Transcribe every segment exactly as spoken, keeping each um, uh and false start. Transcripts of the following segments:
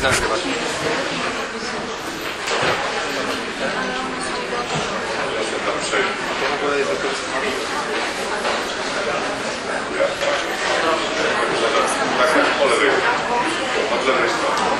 nagrywać. Po lewej. Od lewej strony.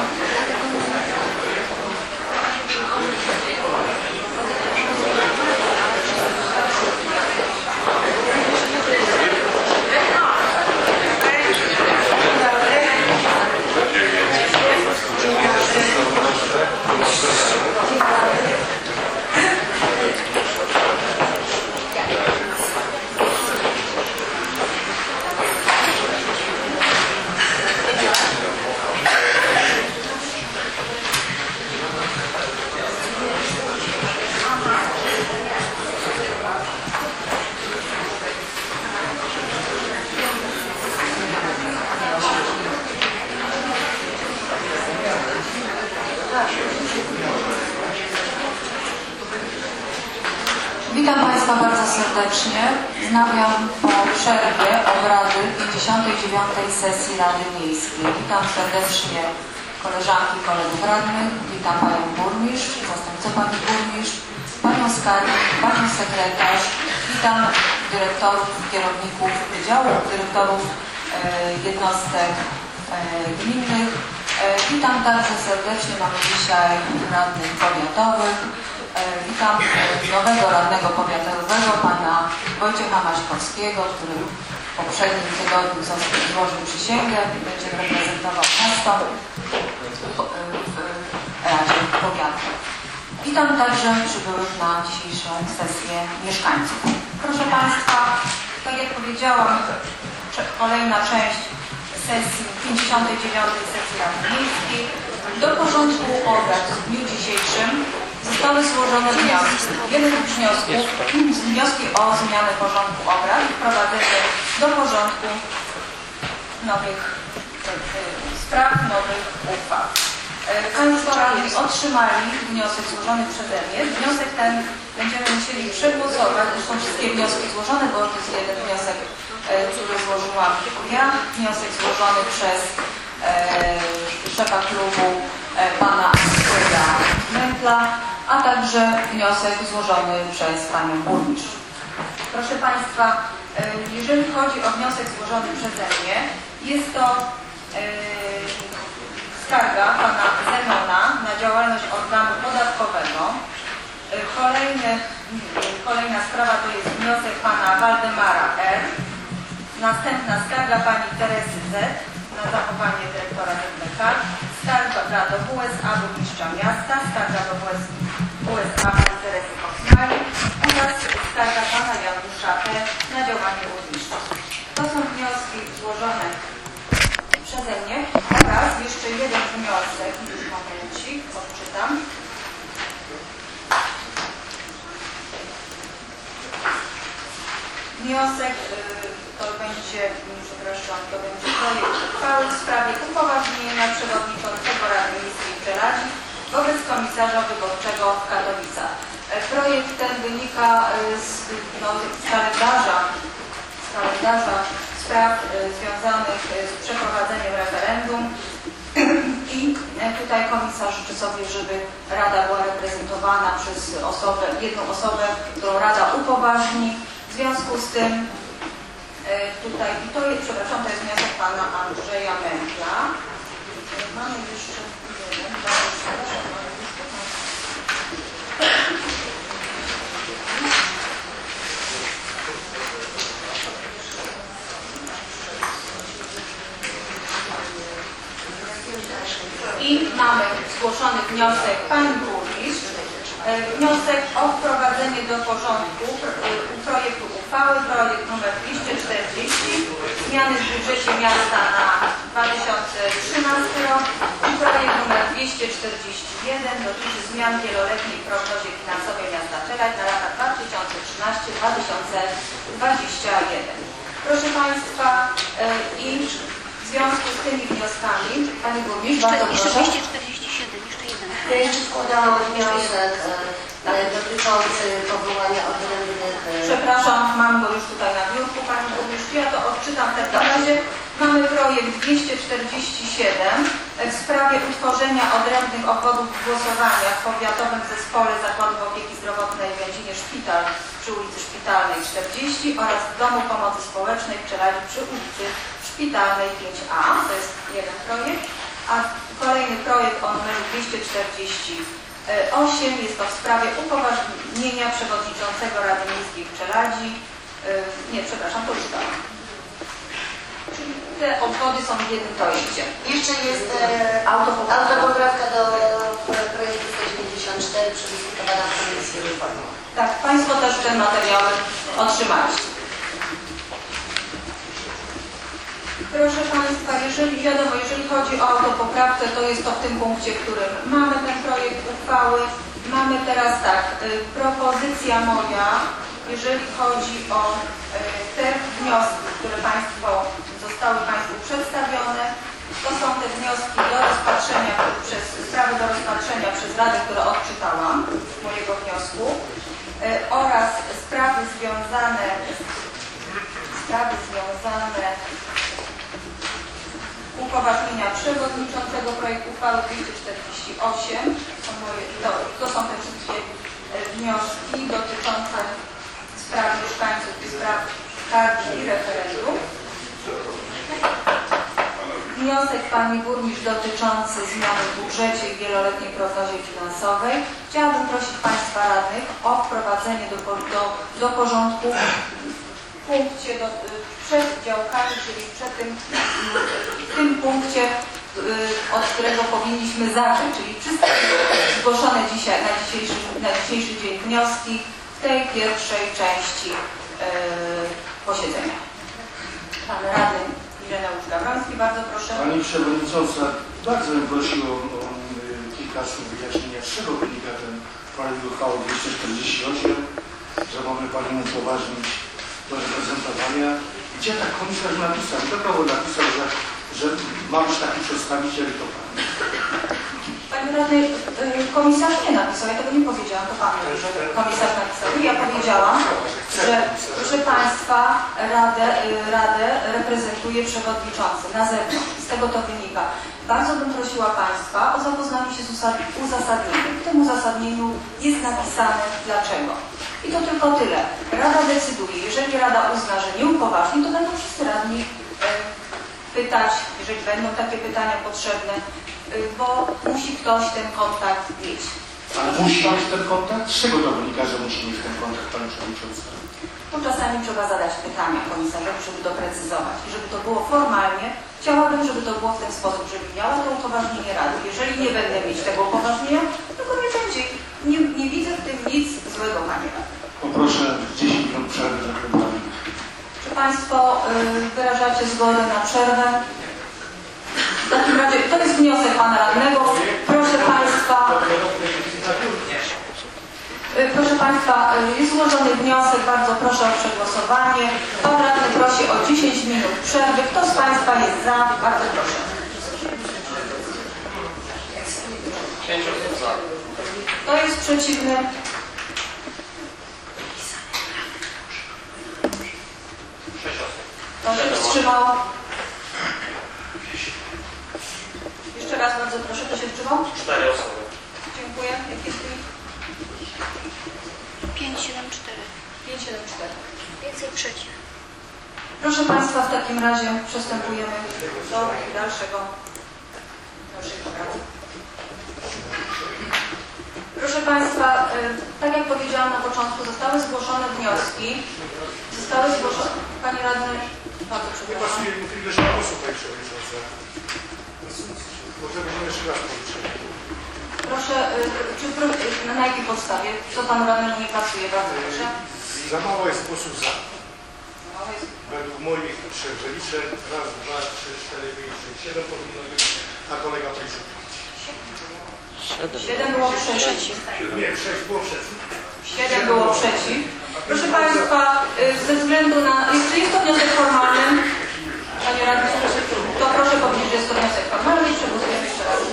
Witam Państwa bardzo serdecznie. Wznawiam po przerwie obrady pięćdziesiątej dziewiątej sesji Rady Miejskiej. Witam serdecznie koleżanki i kolegów radnych. Witam Panią Burmistrz, zastępcę Pani Burmistrz, Panią Skarbnik, Panią Sekretarz. Witam dyrektorów, kierowników wydziałów, dyrektorów e, jednostek e, gminnych. E, witam także serdecznie, mamy dzisiaj radnych powiatowych. Witam nowego radnego powiatowego, pana Wojciecha Maśkowskiego, który w poprzednim tygodniu złożył przysięgę i będzie reprezentował miasto w Radzie Powiatu. Witam także przybyłych na dzisiejszą sesję mieszkańców. Proszę Państwa, tak jak powiedziałam, kolejna część sesji pięćdziesiątej dziewiątej sesji Rady Miejskiej. Do porządku obrad w dniu dzisiejszym zostały złożone wnioski. Wiele wniosków, wnioski o zmianę porządku obrad i wprowadzenie do porządku nowych spraw, nowych uchwał. Państwo radni otrzymali wniosek złożony przeze mnie. Wniosek ten będziemy musieli przegłosować. Zresztą wszystkie wnioski złożone, bo to jest jeden wniosek, który złożyłam ja. Wniosek złożony przez szefa klubu pana Andrzeja Mętla, a także wniosek złożony przez panią burmistrz. Proszę Państwa, jeżeli chodzi o wniosek złożony przeze mnie, jest to skarga pana Zenona na działalność organu podatkowego. Kolejny, kolejna sprawa to jest wniosek pana Waldemara R. Następna skarga pani Teresy Z. na zachowanie dyrektora Z B K. Skarga do W S A burmistrza miasta, skarga do W S A pani Teresy Kosmali oraz skarga pana Janusza P. na działanie burmistrza. To są wnioski złożone przeze mnie oraz jeszcze jeden wniosek, już momencik, odczytam. Wniosek to będzie, przepraszam, to będzie projekt uchwały w sprawie upoważnienia przewodniczącego Rady Miejskiej w Żelazi wobec komisarza wyborczego w Katowicach. Projekt ten wynika z, no, z kalendarza, z kalendarza spraw związanych z przeprowadzeniem referendum i tutaj komisarz życzy sobie, żeby Rada była reprezentowana przez osobę, jedną osobę, którą Rada upoważni. W związku z tym tutaj, i to jest, przepraszam, to jest wniosek pana Andrzeja Mętla. Mamy jeszcze jeden, przepraszam, mamy jeszcze I mamy zgłoszony wniosek pani burmistrz. Wniosek o wprowadzenie do porządku projektu uchwały, projekt numer dwieście czterdzieści, zmiany w budżecie miasta na dwa tysiące trzynasty rok i projekt numer dwieście czterdzieści jeden dotyczy zmian w wieloletniej prognozie finansowej miasta Czeladź na lata dwa tysiące trzynasty do dwa tysiące dwudziestego pierwszego. Proszę Państwa, i w związku z tymi wnioskami, Pani Burmistrz, bardzo proszę. dwieście czterdzieści siedem, jeszcze jeden. Ja składałam wniosek dotyczący powołania odrębnych... Przepraszam, mam go już tutaj na biurku, Pani Burmistrz. Ja to odczytam w takim razie. Mamy projekt dwieście czterdzieści siedem. w sprawie utworzenia odrębnych obwodów w głosowaniach w Powiatowym Zespole Zakładów Opieki Zdrowotnej w Jędzinie Szpital przy ulicy Szpitalnej czterdzieści oraz w Domu Pomocy Społecznej w Czeladzi przy ulicy Szpitalnej pięć A. To jest jeden projekt. A kolejny projekt o numerze dwieście czterdzieści osiem jest to w sprawie upoważnienia przewodniczącego Rady Miejskiej w Czeladzi. Nie, przepraszam, to już dałam. Czyli te obwody są w jednym projekcie. Jeszcze jest e, Autopoprawka. autopoprawka do projektu sto dziewięćdziesiąt cztery przedyskutowana w Komisji Reformy. Tak, Państwo też te materiały otrzymaliście. Proszę Państwa, jeżeli wiadomo, jeżeli chodzi o autopoprawkę, to jest to w tym punkcie, w którym mamy ten projekt uchwały. Mamy teraz tak, y, propozycja moja, jeżeli chodzi o y, te wnioski, które Państwo zostały Państwu przedstawione. To są te wnioski do rozpatrzenia, przez, sprawy do rozpatrzenia przez Radę, które odczytałam z mojego wniosku y, oraz sprawy związane, sprawy związane upoważnienia przewodniczącego projektu uchwały dwieście czterdzieści osiem. Są moje, to, to są te wszystkie wnioski dotyczące spraw mieszkańców i spraw skargi i referendum. Wniosek Pani Burmistrz dotyczący zmiany w budżecie i wieloletniej prognozie finansowej. Chciałabym prosić Państwa radnych o wprowadzenie do, do, do porządku w punkcie do, przed działkami, czyli przed tym, w tym punkcie, od którego powinniśmy zacząć, czyli wszystkie zgłoszone dzisiaj, na dzisiejszy, na dzisiejszy dzień wnioski w tej pierwszej części yy, posiedzenia. Pan Radny Ireneusz Gawroński, bardzo proszę. Pani Przewodnicząca, bardzo bym prosił o, o kilka słów wyjaśnienia, z czego wynika ten projekt uchwały dwieście czterdzieści osiem, że mamy Pani upoważnić do reprezentowania. Gdzie ta komisja napisała? Kto kogo napisał, że, że ma być taki przedstawiciel i to Pan? Panie Radny, komisarz nie napisał, ja tego nie powiedziałam, to Pan, że komisarz napisał. Ja powiedziałam, że proszę Państwa, Radę, Radę reprezentuje przewodniczący na zewnątrz. Z tego to wynika. Bardzo bym prosiła Państwa o zapoznanie się z uzasadnieniem. W tym uzasadnieniu jest napisane dlaczego. I to tylko tyle. Rada decyduje. Jeżeli Rada uzna, że nie upoważni, to będą wszyscy radni e, pytać, jeżeli będą takie pytania potrzebne, e, bo musi ktoś ten kontakt mieć. Ale musi mieć ten kontakt? Z czego to wynika, że musi mieć ten kontakt, Pani Przewodnicząca? Bo czasami trzeba zadać pytania komisarzowi, żeby doprecyzować. I żeby to było formalnie, chciałabym, żeby to było w ten sposób, żeby miała to upoważnienie Rady. Jeżeli nie będę mieć tego upoważnienia, to go nie będzie. Nie, nie widzę w tym nic złego, Panie Radny. Poproszę dziesięć minut przerwy za kręgami. Czy Państwo y, wyrażacie zgodę na przerwę? W takim razie, to jest wniosek Pana Radnego. Proszę Państwa, y, proszę Państwa, y, jest złożony wniosek, bardzo proszę o przegłosowanie. Pan Radny prosi o dziesięć minut przerwy. Kto z Państwa jest za? Bardzo proszę. Kto jest przeciwny? Kto się wstrzymał? Jeszcze raz bardzo proszę, kto się wstrzymał? Cztery osoby. Dziękuję. Jakie jest wynik? pięć siedem cztery. pięć siedem cztery. Więcej przeciw. Proszę Państwa, w takim razie przystępujemy do dalszego, dalszej pracy. Proszę Państwa, tak jak powiedziałam na początku, zostały zgłoszone wnioski. Zostały zgłoszone... Panie Radny, bardzo przepraszam. Pasuje mi ilość osób, Pani Przewodnicząca. Może będziemy jeszcze raz policzyli. Proszę, czy, na jakiej podstawie? Co Panu Radnemu nie pasuje? Bardzo proszę. Za mało jest głosów za. Za mało jest... Według moich trzech, że liczę raz, dwa, trzy, cztery, pięć, sześć, siedem powinno być, a kolega policzył. Siedem było przeciw. Nie, sześć było przeciw. Siedem było przeciw. Proszę Państwa, ze względu na... Jeśli jest to wniosek formalny, Panie Radny, to proszę powiedzieć, że jest to wniosek formalny i przegłosujemy jeszcze raz.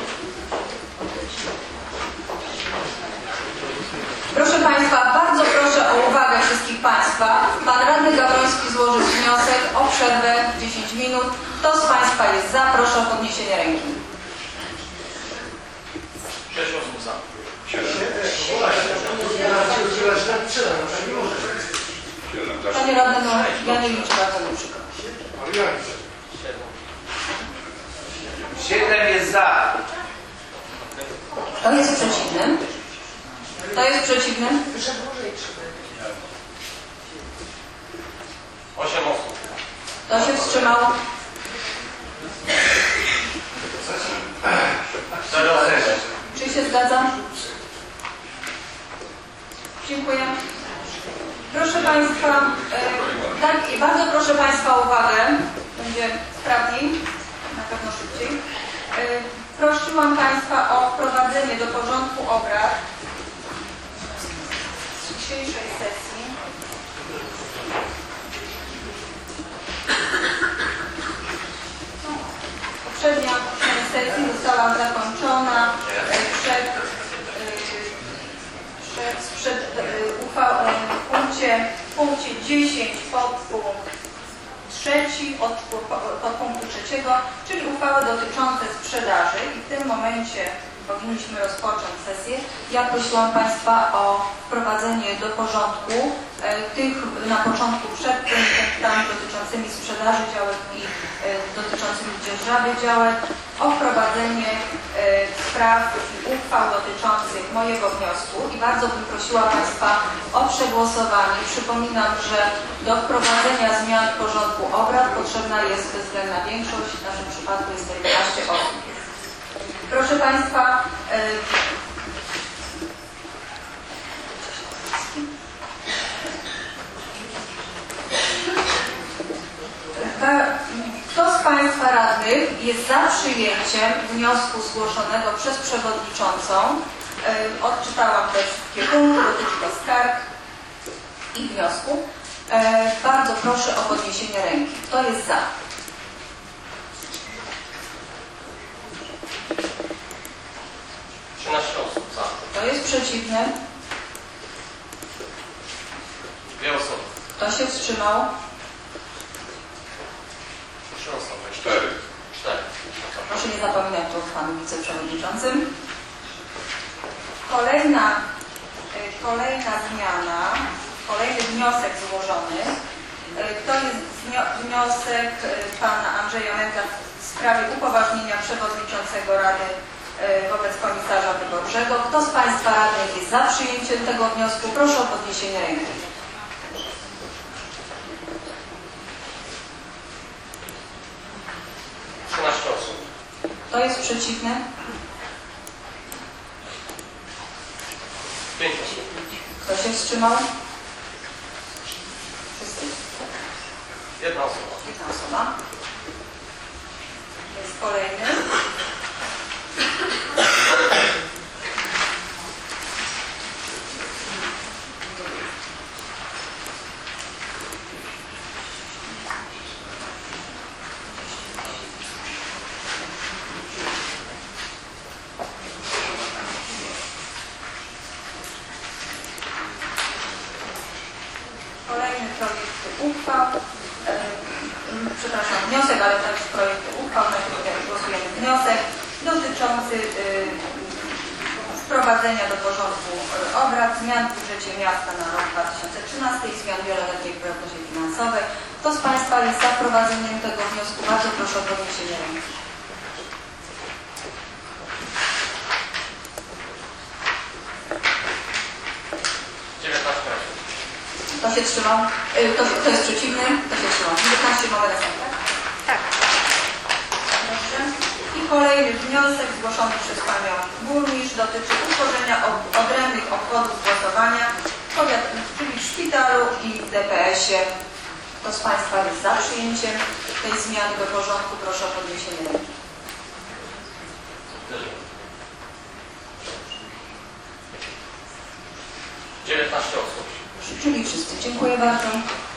Proszę Państwa, bardzo proszę o uwagę wszystkich Państwa. Pan Radny Gawroński złożył wniosek o przerwę dziesięć minut. Kto z Państwa jest za? Proszę o podniesienie ręki. sześć osób za. Panie radny, no, ja nie liczę bardzo na przykład. Ale ja liczę. Siedem jest za. Kto jest przeciwny? Kto jest przeciwny? Osiem osób. Kto się wstrzymał? Cztery osoby. Czy się zgadza? Dziękuję. Proszę Państwa, e, tak, i bardzo proszę Państwa o uwagę. Będzie sprawniej, na pewno szybciej. E, prosiłam Państwa o wprowadzenie do porządku obrad dzisiejszej sesji poprzednia sesja została zakończona przed, przed, przed uchwałą w punkcie, w punkcie dziesięć podpunkt trzeci od podpunktu trzeciego, czyli uchwały dotyczące sprzedaży i w tym momencie powinniśmy rozpocząć sesję. Ja prosiłam Państwa o wprowadzenie do porządku e, tych na początku przed tymi punktami dotyczącymi sprzedaży działek i e, dotyczącymi dzierżawy działek, o wprowadzenie e, spraw i uchwał dotyczących mojego wniosku i bardzo bym prosiła Państwa o przegłosowanie. Przypominam, że do wprowadzenia zmian w porządku obrad potrzebna jest bezwzględna większość, w naszym przypadku jest to jedenaście osób. Proszę Państwa, kto z Państwa radnych jest za przyjęciem wniosku zgłoszonego przez przewodniczącą? Odczytałam też wszystkie punkty, dotyczy to skarg i wniosku. Bardzo proszę o podniesienie ręki. Kto jest za? trzynaście osób za. Kto jest przeciwny? Dwie osoby. Kto się wstrzymał? Trzy osoby. Cztery. Cztery. Proszę nie zapominać tu o Panu Wiceprzewodniczącym. Kolejna, y, kolejna zmiana, kolejny wniosek złożony. Y, To jest wniosek y, Pana Andrzeja Mędla w sprawie upoważnienia Przewodniczącego Rady y, wobec Komisarza Wyborczego. Kto z Państwa radnych jest za przyjęciem tego wniosku? Proszę o podniesienie ręki. trzynaście osób. Kto jest przeciwny? pięć osób. Kto się wstrzymał? Wszyscy? Jedna osoba. Jedna osoba. Jest kolejny. Kolejny projekt uchwał, e, przepraszam, wniosek, ale to jest projekt uchwał, na który głosujemy wniosek dotyczący e, wprowadzenia do porządku obrad zmian w budżecie miasta na rok dwa tysiące trzynasty i zmian wieloletniej prognozie finansowej. Kto z Państwa jest za wprowadzeniem tego wniosku? Bardzo proszę o podniesienie ręki. dziewiętnaście osób. Kto się trzymał? Kto, kto jest przeciwny? Kto się trzymał? dziewiętnaście mamy razem, tak? Tak. Proszę. I kolejny wniosek zgłoszony przez Panią Burmistrz dotyczy utworzenia od- odrębnych obwodów głosowania, powiat- czyli w szpitalu i w D P S-ie. Kto z Państwa jest za przyjęciem tej zmiany do porządku? Proszę o podniesienie ręki. dziewiętnaście osób. Czyli wszyscy. Dziękuję bardzo.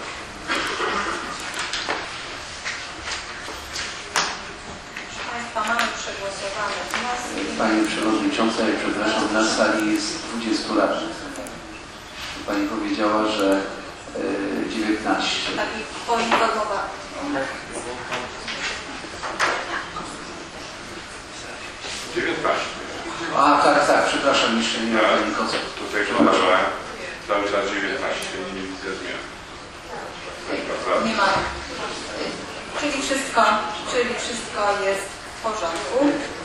Proszę Państwa, mamy przegłosowane wnioski. Pani Przewodnicząca, ja przepraszam, na sali jest dwudziestu radnych. Pani powiedziała, że e, dziewiętnaście. Taki poinformowany. dziewiętnaście. A tak, tak. Przepraszam, jeszcze nie ma Pani Kocek. Tutaj podałem cały czas dziewiętnaście, nie widzę zmian. Nie ma. Czyli wszystko, czyli wszystko jest w porządku.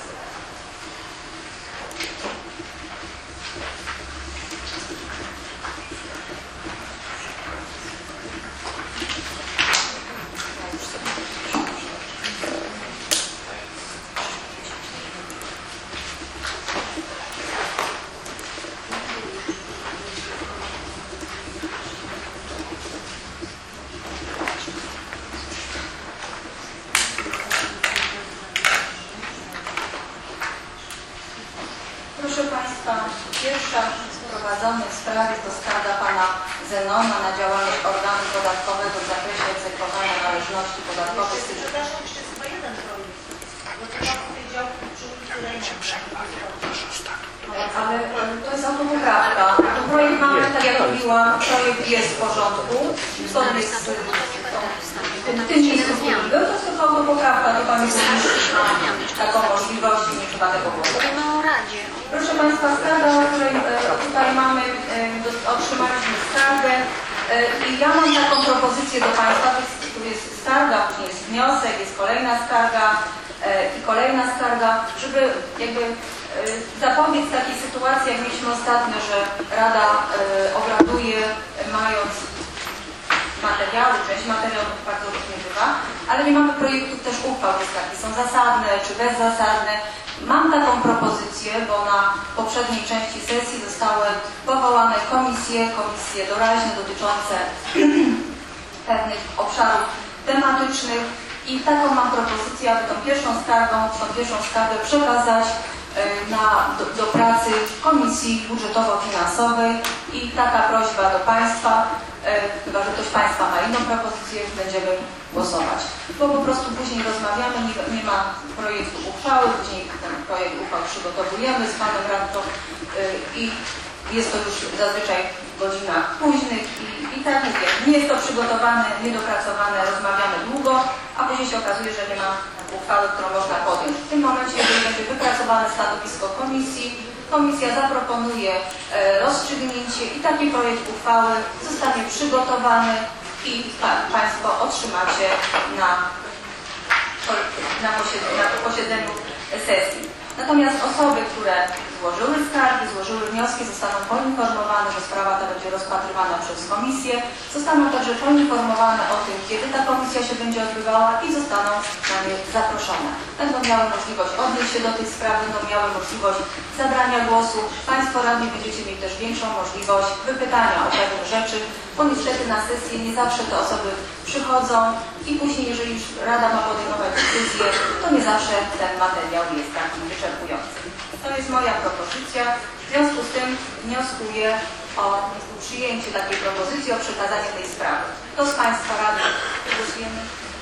Proszę Państwa, pierwsza wprowadzona w sprawie to skarga Pana Zenona na działalność organu podatkowego w zakresie egzekwowania należności podatkowych z tytułu... Przepraszam, jeszcze jest chyba jeden projekt. Bo to Pan powiedział, że Ale to jest autopoprawka. To projekt mamy, tak jak mówiłam, projekt jest w porządku. Zgodnie z tym, tym miejscem, w którym był, to jest tylko autopoprawka. To Pani ma taką możliwość i nie trzeba tego głosować. Mówimy o Radzie. Proszę Państwa, skarga, o której e, tutaj mamy, e, do, otrzymaliśmy skargę e, i ja mam taką propozycję do Państwa, to jest, tu jest skarga, później jest wniosek, jest kolejna skarga e, i kolejna skarga, żeby jakby e, zapobiec takiej sytuacji, jak mieliśmy ostatnio, że Rada e, obraduje e, mając materiały, część materiałów bardzo różnie bywa, ale nie mamy projektów też uchwał, jest takie są zasadne czy bezzasadne. Mam taką propozycję, bo na poprzedniej części sesji zostały powołane komisje, komisje doraźne dotyczące pewnych obszarów tematycznych i taką mam propozycję, aby tą pierwszą skargą, tą pierwszą skargę przekazać na, do, do pracy Komisji Budżetowo-Finansowej i taka prośba do Państwa, chyba że ktoś Państwa ma inną propozycję, będziemy głosować. Bo po prostu później rozmawiamy, nie, nie ma projektu uchwały, później ten projekt uchwał przygotowujemy z Panem Radcą i jest to już zazwyczaj w godzinach późnych i, i tak mówię, nie jest to przygotowane, niedopracowane, rozmawiamy długo, a później się okazuje, że nie ma uchwały, którą można podjąć. W tym momencie, jeżeli będzie wypracowane stanowisko komisji, komisja zaproponuje e, rozstrzygnięcie i taki projekt uchwały zostanie przygotowany i pa, Państwo otrzymacie na, na, posiedzeniu, na posiedzeniu sesji. Natomiast osoby, które złożyły skargi, złożyły wnioski, zostaną poinformowane, że sprawa ta będzie rozpatrywana przez komisję. Zostaną także poinformowane o tym, kiedy ta komisja się będzie odbywała i zostaną na nie zaproszone. Będą miały możliwość odnieść się do tej sprawy, będą miały możliwość zabrania głosu. Państwo radni będziecie mieć też większą możliwość wypytania o pewne rzeczy, bo niestety na sesję nie zawsze te osoby przychodzą i później, jeżeli już Rada ma podejmować decyzję, to nie zawsze ten materiał jest taki wyczerpujący. To jest moja propozycja. W związku z tym wnioskuję o przyjęcie takiej propozycji, o przekazanie tej sprawy. Kto z Państwa radnych głosujemy?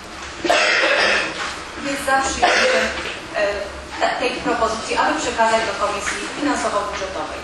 Jest za przyjęciem e, tej propozycji, aby przekazać do Komisji Finansowo-Budżetowej.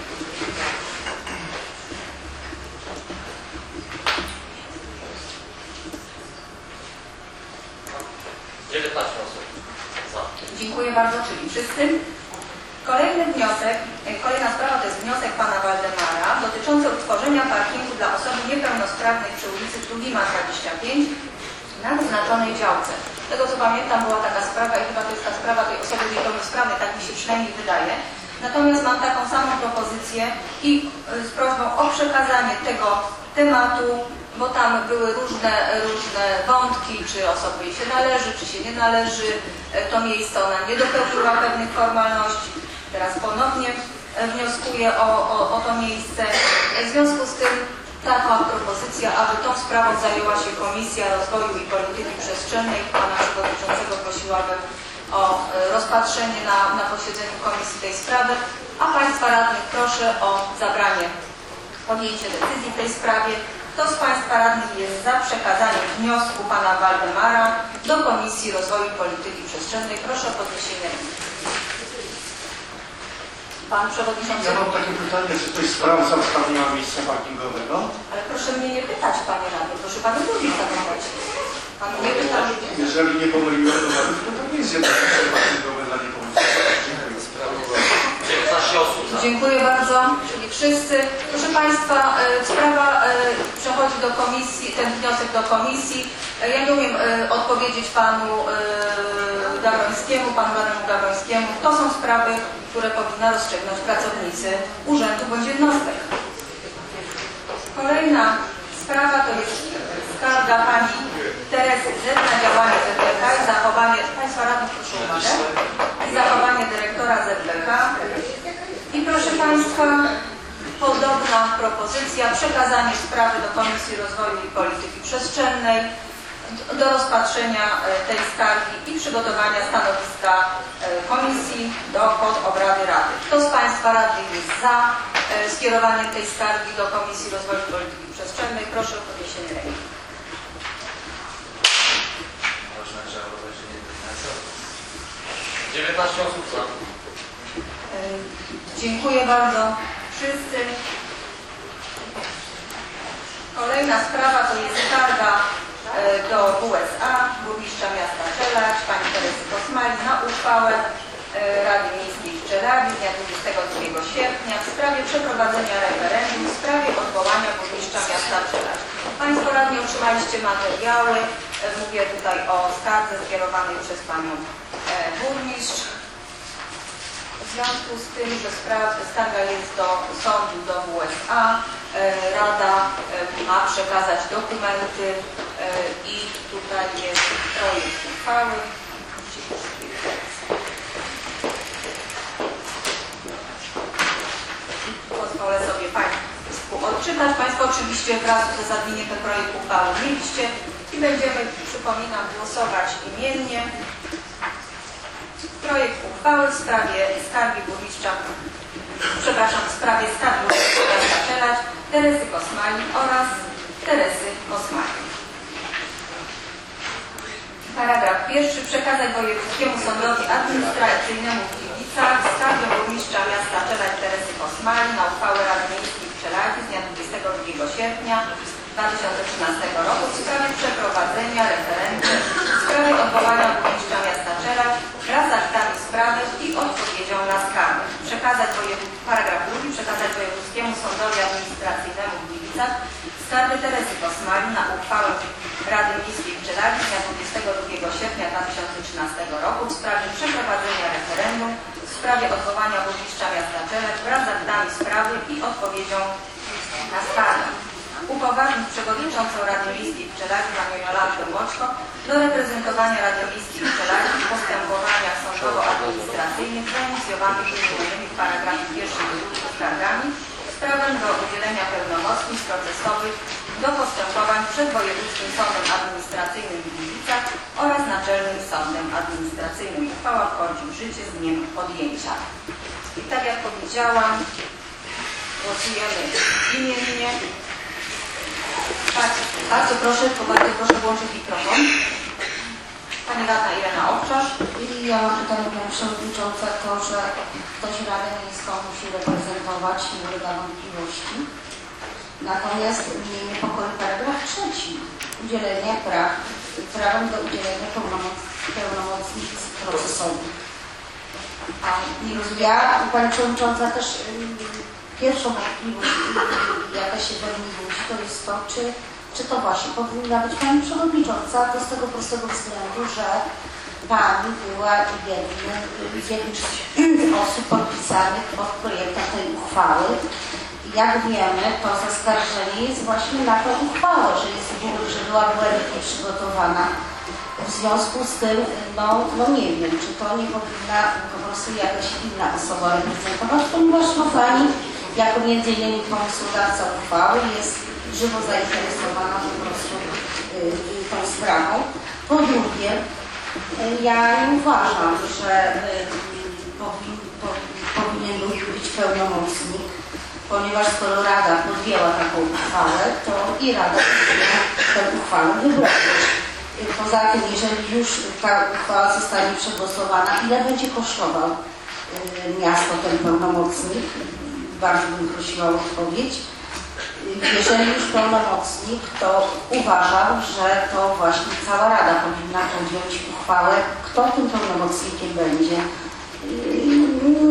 dziewiętnaście osób. Za. Dziękuję bardzo, czyli wszyscy. Kolejny wniosek, kolejna sprawa to jest wniosek Pana Waldemara dotyczący utworzenia parkingu dla osoby niepełnosprawnej przy ulicy Trugima dwadzieścia pięć na wyznaczonej działce. Z tego co pamiętam była taka sprawa i chyba to jest ta sprawa tej osoby niepełnosprawnej, tak mi się przynajmniej wydaje. Natomiast mam taką samą propozycję i z prośbą o przekazanie tego tematu, bo tam były różne, różne wątki, czy osobie się należy, czy się nie należy to miejsce, ona nie dopełniła pewnych formalności. Teraz ponownie wnioskuję o, o, o to miejsce. W związku z tym taka propozycja, aby tą sprawą zajęła się Komisja Rozwoju i Polityki Przestrzennej. Pana Przewodniczącego prosiłabym o rozpatrzenie na, na posiedzeniu Komisji tej sprawy, a Państwa radnych proszę o zabranie, podjęcie decyzji w tej sprawie. Kto z Państwa radnych jest za przekazaniem wniosku Pana Waldemara do Komisji Rozwoju i Polityki Przestrzennej? Proszę o podniesienie ręki. Pan Przewodniczący. Ja mam takie pytanie, czy ktoś sprawdza ustawienia miejsca parkingowego? Ale proszę mnie nie pytać, Panie Radny, proszę Panu drugi zadać. Pan mnie pyta. Jeżeli nie pomyliłem, to to nie jest jedno miejsce parkingowe dla niepełnosprawnych. dziewiętnaście osób. Za. Dziękuję bardzo. czyli wszyscy. Proszę Państwa, sprawa przechodzi do komisji, ten wniosek do komisji. Ja nie umiem odpowiedzieć Panu Gawrońskiemu, Panu Radnemu Gawrońskiemu. To są sprawy, które powinna rozstrzygnąć pracownicy urzędu bądź jednostek. Kolejna sprawa to jest skarga Pani Teresy Z na działanie Z B K i zachowanie, Państwa radnych proszę uwagę, i zachowanie dyrektora Z B K. I proszę Państwa, podobna propozycja, przekazanie sprawy do Komisji Rozwoju i Polityki Przestrzennej do rozpatrzenia tej skargi i przygotowania stanowiska komisji do pod obrady Rady. Kto z Państwa radnych jest za skierowaniem tej skargi do Komisji Rozwoju i Polityki Przestrzennej? Proszę o podniesienie ręki. Można żałować, że nie dofinansować. dziewiętnaście osób za. Dziękuję bardzo. Wszyscy. Kolejna sprawa to jest skarga do W S A, burmistrza miasta Czeladź, pani Teresy Kosmali na uchwałę Rady Miejskiej w Czelawi z dnia dwudziestego drugiego sierpnia w sprawie przeprowadzenia referendum w sprawie odwołania burmistrza miasta Czeladź. Państwo radni otrzymaliście materiały. Mówię tutaj o skardze skierowanej przez panią burmistrz. W związku z tym, że skarga jest do sądu, do W S A, Rada ma przekazać dokumenty i tutaj jest projekt uchwały. Pozwolę sobie Państwu odczytać. Państwo oczywiście wraz z uzasadnieniem ten projekt uchwały mieliście i będziemy, przypominam, głosować imiennie. Projekt uchwały w sprawie skargi burmistrza, przepraszam, w sprawie skargi burmistrza miasta Czeladź, Teresy Kosmali oraz Teresy Kosmali. Paragraf pierwszy. Przekazać Wojewódzkiemu Sądowi Administracyjnemu w Gliwicach skargę burmistrza miasta Czeladź Teresy Kosmali na uchwałę Rady Miejskiej w Czeladzi z dnia dwudziestego drugiego sierpnia dwa tysiące trzynastego roku w sprawie przeprowadzenia referendum w sprawie odwołania burmistrza miasta Czeladź wraz z aktami sprawy i odpowiedzią na skargę. Przekazać paragraf drugi. Przekazać Wojewódzkiemu Sądowi Administracyjnemu w Gliwicach skargę Teresy Kosmali na uchwałę Rady Miejskiej w Czeladzi z dnia dwudziestego drugiego sierpnia dwa tysiące trzynastego roku w sprawie przeprowadzenia referendum w sprawie odwołania burmistrza miasta Czeladź wraz z aktami sprawy i odpowiedzią na skargę. Upoważnić przewodniczącą Rady Miejskiej w Czeladzi panią Jolantę Łoczko do reprezentowania Rady Miejskiej w Czeladzi w postępowaniach sądowo-administracyjnych zainicjowanych wymienionymi w paragrafie pierwszym i drugim skargami sprawę do udzielenia pełnomocnictw procesowych do postępowań przed Wojewódzkim Sądem Administracyjnym w Gliwicach oraz Naczelnym Sądem Administracyjnym. Uchwała wchodzi w życie z dniem podjęcia. I tak jak powiedziałam, głosujemy imiennie. Bardzo, bardzo proszę, bardzo proszę włączyć mikrofon. Pani radna Irena Owczarz. I ja mam pytanie do Pani Przewodnicząca, to, że ktoś Radę Miejską musi reprezentować, nie ulega wątpliwości. Natomiast mnie niepokoi paragraf trzeci. Udzielenie praw, prawem do udzielenia pełnomoc, pełnomocnictw procesowych. A ja, Pani Przewodnicząca, też y, pierwszą wątpliwość, y, jaka się we mnie budzi, to jest to, czy, czy to właśnie powinna być Pani Przewodnicząca, to z tego prostego względu, że Pani była jednym, jednym z osób podpisanych pod projektem tej uchwały. Jak wiemy, to zaskarżenie jest właśnie na tę uchwałę, że, jest, że była błędnie przygotowana. W związku z tym, no, no nie wiem, czy to nie powinna po prostu jakaś inna osoba reprezentować, ponieważ no, Pani jako między innymi pomysłodawca uchwały jest żywo zainteresowana po prostu y, tą sprawą. Po drugie, y, ja nie uważam, że y, powin, po, powinien być pełnomocnik, ponieważ skoro Rada podjęła taką uchwałę, to i Rada powinna tę uchwałę wybrać. Poza tym, jeżeli już ta uchwała zostanie przegłosowana, ile będzie kosztował y, miasto ten pełnomocnik? Bardzo bym prosiła o odpowiedź. Jeżeli już pełnomocnik, to uważam, że to właśnie cała Rada powinna podjąć uchwałę, kto tym pełnomocnikiem będzie. Nie,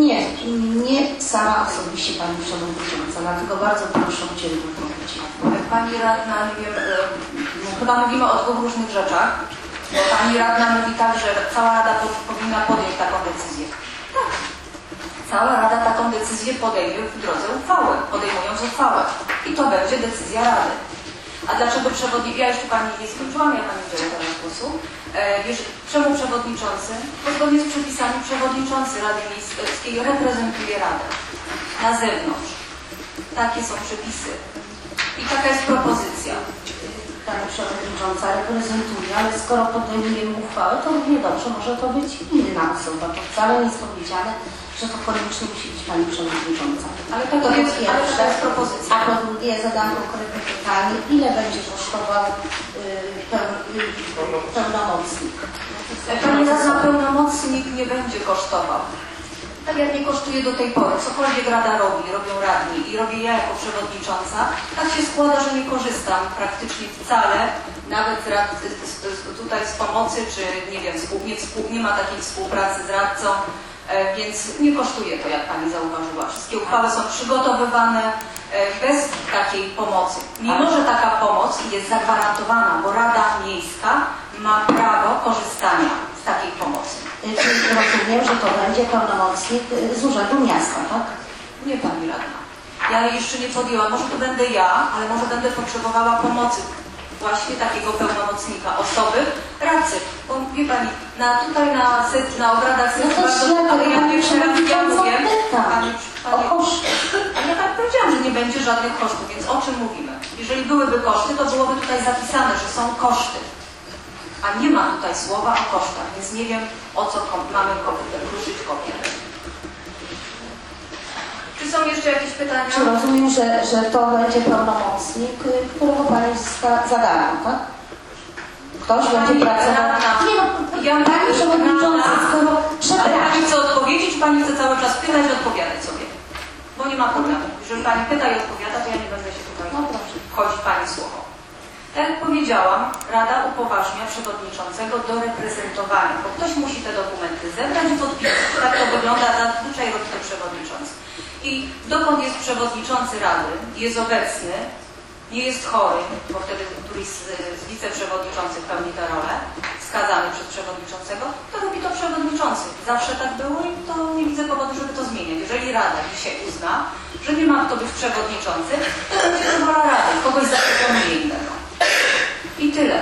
nie sama osobiście Pani Przewodnicząca, dlatego bardzo proszę o udzielenie odpowiedzi. Pani radna, nie wiem, e, chyba mówimy o dwóch różnych rzeczach, bo Pani radna mówi tak, że cała Rada po, powinna podjąć taką decyzję. Tak. Cała Rada taką decyzję podejmie w drodze uchwały, podejmując uchwałę. I to będzie decyzja Rady. A dlaczego przewodniczący, ja jeszcze Pani nie skończyłam, ja Pani udzielę teraz głosu. E, wiesz, czemu przewodniczący? Bo zgodnie z przepisami przewodniczący Rady Miejskiej reprezentuje Radę na zewnątrz. Takie są przepisy. I taka jest propozycja. Pani Przewodnicząca reprezentuje, ale skoro podejmujemy uchwałę, to równie dobrze może to być inna osoba. To wcale nie jest powiedziane, że to koniecznie musi być Pani Przewodnicząca. Ale to, to jest pierwsza jest propozycja. A po drugie ja zadam konkretne pytanie, ile będzie kosztował yy, peł, yy, pełnomocnik? Pani radna, pełnomocnik nie będzie kosztował. Tak jak nie kosztuje do tej pory. Cokolwiek Rada robi, robią radni i robię ja jako przewodnicząca, tak się składa, że nie korzystam praktycznie wcale, nawet z rad, z, tutaj z pomocy, czy nie wiem, nie, nie ma takiej współpracy z radcą, e, więc nie kosztuje to, jak Pani zauważyła. Wszystkie uchwały są przygotowywane e, bez takiej pomocy. Mimo, że taka pomoc jest zagwarantowana, bo Rada Miejska ma prawo korzystania z takiej pomocy. Czyli rozumiem, że to będzie pełnomocnik z Urzędu Miasta, tak? Nie, Pani radna. Ja jeszcze nie podjęłam. Może to będę ja, ale może będę potrzebowała pomocy właśnie takiego pełnomocnika, osoby, radcy. Bo wie Pani, na, tutaj na, set, na obradach No to bardzo, źle, ale ja nie ja mówię, Pani, o koszty. ale ja tak powiedziałam, że nie będzie żadnych kosztów, więc o czym mówimy? Jeżeli byłyby koszty, to byłoby tutaj zapisane, że są koszty. A nie ma tutaj słowa o kosztach, więc nie wiem, o co mamy ruszyć kopię. Czy są jeszcze jakieś pytania? Czy rozumiem, że, że to będzie pełnomocnik, którego Pani zyska za darmo, tak? Ktoś będzie pracował... Nie no, ja Pani Przewodnicząca, skoro Ale przepraszam. Pani chce odpowiedzieć, Pani chce cały czas pytać i odpowiadać sobie. Bo nie ma problemu. Jeżeli Pani pyta i odpowiada, to ja nie będę się tutaj No proszę. wchodzić Pani słowo. Tak jak powiedziałam, Rada upoważnia przewodniczącego do reprezentowania, bo ktoś musi te dokumenty zebrać i podpisać. Tak to wygląda, zazwyczaj robi to przewodniczący. I dokąd jest przewodniczący Rady, jest obecny, nie jest chory, bo wtedy któryś z, z wiceprzewodniczących pełni tę rolę, wskazany przez przewodniczącego, to robi to przewodniczący. Zawsze tak było i to nie widzę powodu, żeby to zmieniać. Jeżeli Rada dzisiaj uzna, że nie ma kto być przewodniczący, to będzie to wola Rady, kogoś zaproponuje innego. I tyle.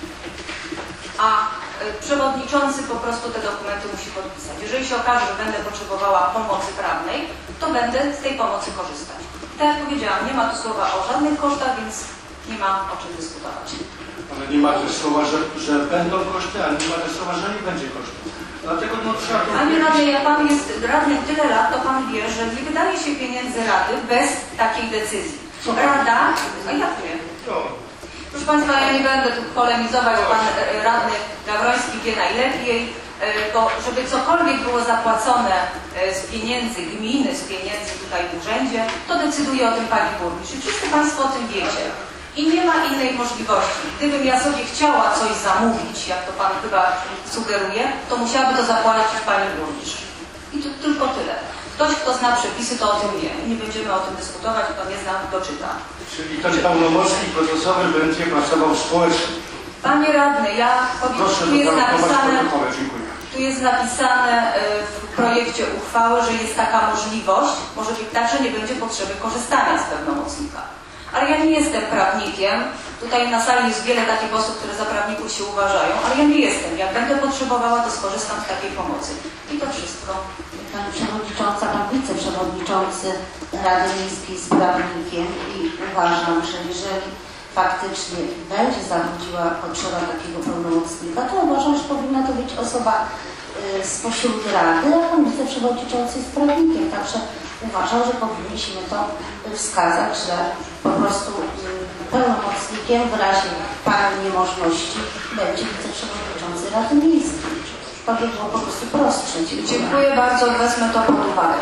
A y, przewodniczący po prostu te dokumenty musi podpisać. Jeżeli się okaże, że będę potrzebowała pomocy prawnej, to będę z tej pomocy korzystać. Tak jak powiedziałam, nie ma tu słowa o żadnych kosztach, więc nie ma o czym dyskutować. Ale nie ma też słowa, że, że będą koszty, ale nie ma też słowa, że nie będzie kosztów. Dlatego no trzeba to... Panie radny, jak Pan jest radnym tyle lat, to Pan wie, że nie wydaje się pieniędzy Rady bez takiej decyzji. Rada... A jak nie? Proszę Państwa, ja nie będę tu polemizować, Pan radny Gawroński wie najlepiej, bo żeby cokolwiek było zapłacone z pieniędzy gminy, z pieniędzy tutaj w urzędzie, to decyduje o tym Pani burmistrz. I wszyscy Państwo o tym wiecie. I nie ma innej możliwości. Gdybym ja sobie chciała coś zamówić, jak to Pan chyba sugeruje, to musiałaby to zapłacić Pani burmistrz. I to tylko tyle. Ktoś, kto zna przepisy, to o tym wie. Nie będziemy o tym dyskutować, kto nie zna, doczyta. Czyli ten pełnomocnik procesowy będzie pracował społecznie. Panie radny, ja powiem, Proszę tu jest napisane, dziękuję. tu jest napisane w projekcie uchwały, że jest taka możliwość, może być tak, że nie będzie potrzeby korzystania z pełnomocnika. Ale ja nie jestem prawnikiem. Tutaj na sali jest wiele takich osób, które za prawników się uważają, ale ja nie jestem. Jak będę potrzebowała, to skorzystam z takiej pomocy. I to wszystko. Pani Przewodnicząca, Pan Wiceprzewodniczący Rady Miejskiej jest prawnikiem i uważam, że jeżeli faktycznie będzie zawodziła potrzeba takiego pełnomocnika, to uważam, że powinna to być osoba y, spośród Rady, a Pan Wiceprzewodniczący jest prawnikiem, także uważam, że powinniśmy to wskazać, że po prostu y, pełnomocnikiem w razie Pana niemożności będzie Wiceprzewodniczący Rady Miejskiej. To by było po prostu prostsze. Dziękuję. Dziękuję bardzo, wezmę to pod uwagę.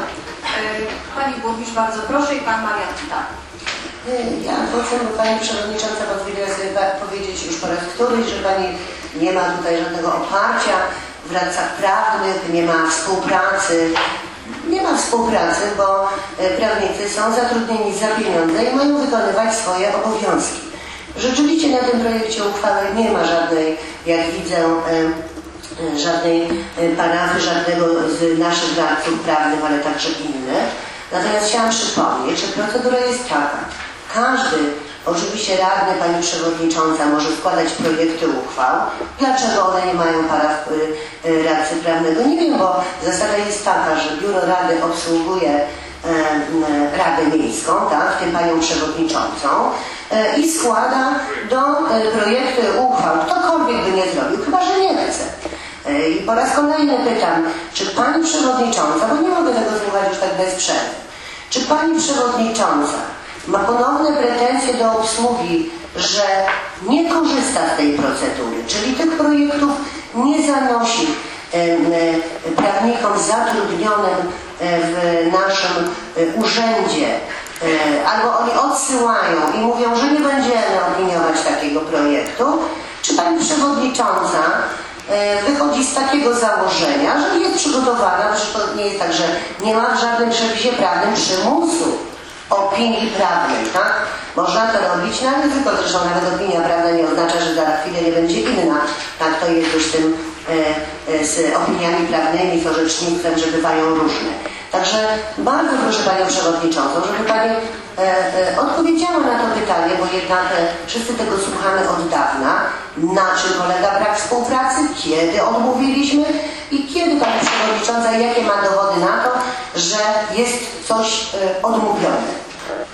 Pani burmistrz, bardzo proszę i Pan Marian Kita. Ja proszę Pani Przewodnicząca, pozwoliła sobie powiedzieć już po raz któryś, że Pani nie ma tutaj żadnego oparcia w radcach prawnych, nie ma współpracy nie ma współpracy, bo prawnicy są zatrudnieni za pieniądze i mają wykonywać swoje obowiązki. Rzeczywiście na tym projekcie uchwały nie ma żadnej, jak widzę, żadnej parafy, żadnego z naszych radców prawnych, ale także innych. Natomiast chciałam przypomnieć, że procedura jest taka. Każdy, oczywiście radny, pani przewodnicząca, może składać projekty uchwał. Dlaczego one nie mają paraf radcy prawnego? Nie wiem, bo zasada jest taka, że biuro rady obsługuje Radę Miejską, tak, w tym panią przewodniczącą, i składa do projektu uchwał, ktokolwiek by nie zrobił, chyba że nie chce. I po raz kolejny pytam, czy pani przewodnicząca, bo nie mogę tego słuchać już tak bez przerwy, czy pani przewodnicząca ma ponowne pretensje do obsługi, że nie korzysta z tej procedury, czyli tych projektów nie zanosi prawnikom zatrudnionym w naszym urzędzie, albo oni odsyłają i mówią, że nie będziemy opiniować takiego projektu. Czy pani przewodnicząca wychodzi z takiego założenia, że jest przygotowana, że to nie jest tak, że nie ma w żadnym przepisie prawnym przymusu opinii prawnej, tak? Można to robić na ryzyko, zresztą nawet opinia prawna nie oznacza, że za chwilę nie będzie inna. Tak to jest już z tym, e, z opiniami prawnymi, z orzecznictwem, że bywają różne. Także bardzo proszę panią przewodniczącą, żeby pani e, e, odpowiedziała na to pytanie, bo jednak e, wszyscy tego słuchamy od dawna. Na czym polega brak współpracy? Kiedy odmówiliśmy? I kiedy pani przewodnicząca, jakie ma dowody na to, że jest coś e, odmówione?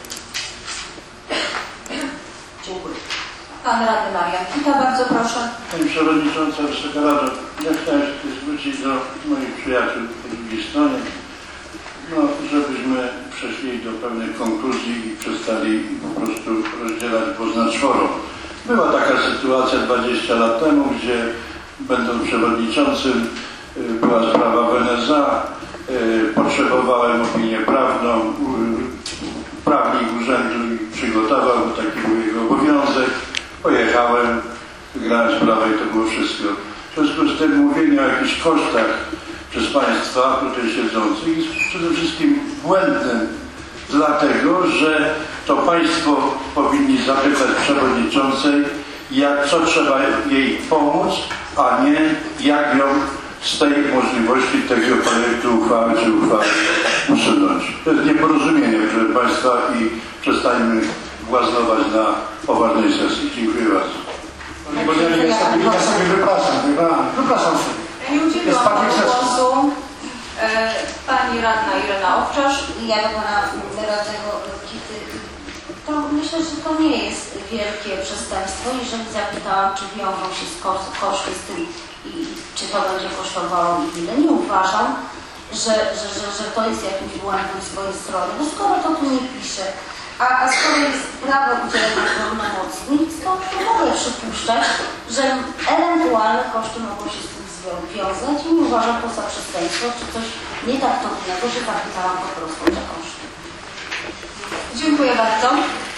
Dziękuję. Pan radny Marian Kita, bardzo proszę. Pani przewodnicząca, Wysoka Rado, ja chciałem się zwrócić do moich przyjaciół po drugiej stronie, no, żebyśmy przeszli do pewnej konkluzji i przestali po prostu rozdzielać wóz na czworo. Była taka sytuacja dwadzieścia lat temu, gdzie będąc przewodniczącym była sprawa w N S A, potrzebowałem opinię prawną, prawnik urzędu przygotował, bo taki był jego obowiązek. Pojechałem, wygrałem sprawę i to było wszystko. W związku z tym mówienie o jakichś kosztach przez Państwa tutaj siedzących jest przede wszystkim błędem, dlatego że to Państwo powinni zapytać przewodniczącej, jak, co trzeba jej pomóc, a nie jak ją z tej możliwości tego projektu uchwały czy uchwały usunąć. To jest nieporozumienie, proszę Państwa, i przestańmy błaznować na poważnej sesji. Dziękuję bardzo. Bo ja, ja, sobie, ja sobie wypraszam, wypraszam sobie. Ja nie udzieliłam panu głosu. E, pani radna Irena Owczarz. Ja do pana radnego Kity, to myślę, że to nie jest wielkie przestępstwo. Jeżeli zapytałam, czy wiążą się z koszty z tym i czy to będzie kosztowało i ile, nie uważam, że, że, że, że to jest jakimś błędem z swojej strony, bo skoro to tu nie pisze, a, a skoro jest prawo udzielenia pełnomocnictw, to mogę przypuszczać, że ewentualne koszty mogą się z tym wiązać i nie uważam to za przestępstwo, czy coś nietaktownego, że zapytałam po prostu o te koszty. Dziękuję bardzo.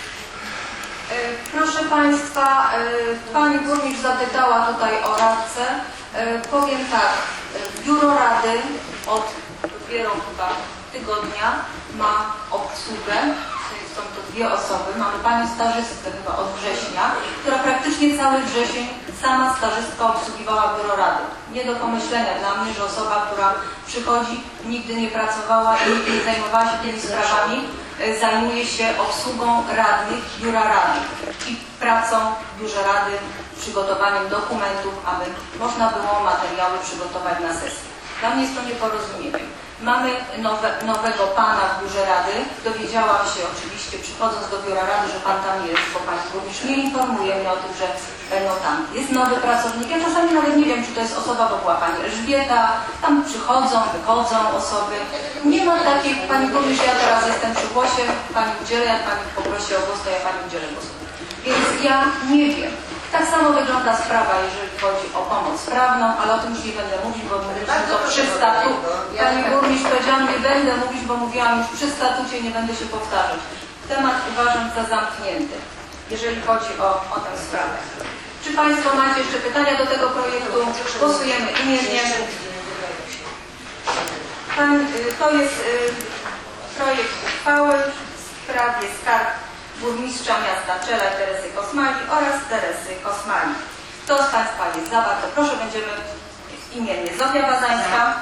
Proszę Państwa, Pani burmistrz zapytała tutaj o radcę. Powiem tak, biuro rady od dopiero chyba tygodnia ma obsługę, są to dwie osoby. Mamy Panią stażystkę chyba od września, która praktycznie cały wrzesień sama stażystka obsługiwała biuro rady. Nie do pomyślenia dla mnie, że osoba, która przychodzi, nigdy nie pracowała i nigdy nie zajmowała się tymi sprawami, zajmuje się obsługą radnych biura rady i pracą w biurze rady, przygotowaniem dokumentów, aby można było materiały przygotować na sesję. Dla mnie jest to nieporozumienie. Mamy nowe, nowego pana w biurze rady. Dowiedziałam się oczywiście, przychodząc do biura rady, że pan tam jest, bo pani burmistrz nie informuje mnie o tym, że no, tam jest nowy pracownik. Ja czasami nawet nie wiem, czy to jest osoba, bo była pani Elżbieta. Tam przychodzą, wychodzą osoby. Nie ma takiej, pani burmistrz, ja teraz jestem przy głosie, pani udzielę, jak pani poprosi o głos, to ja pani udzielę głosu. Więc ja nie wiem. Tak samo wygląda sprawa, jeżeli chodzi o pomoc prawną, ale o tym już nie będę mówić, bo mówiliśmy to przy statucie. Pani burmistrz powiedziałam, nie będę mówić, bo mówiłam już przy statucie, nie będę się powtarzać. Temat uważam za zamknięty, jeżeli chodzi o, o tę sprawę. Czy Państwo macie jeszcze pytania do tego projektu? Głosujemy imiennie. Pan, to jest projekt uchwały w sprawie skarg burmistrza miasta Czela Teresy Kosmali oraz Teresy Kosmali. Kto z Państwa jest za? Bardzo proszę, będziemy imiennie. Zofia Bazańska.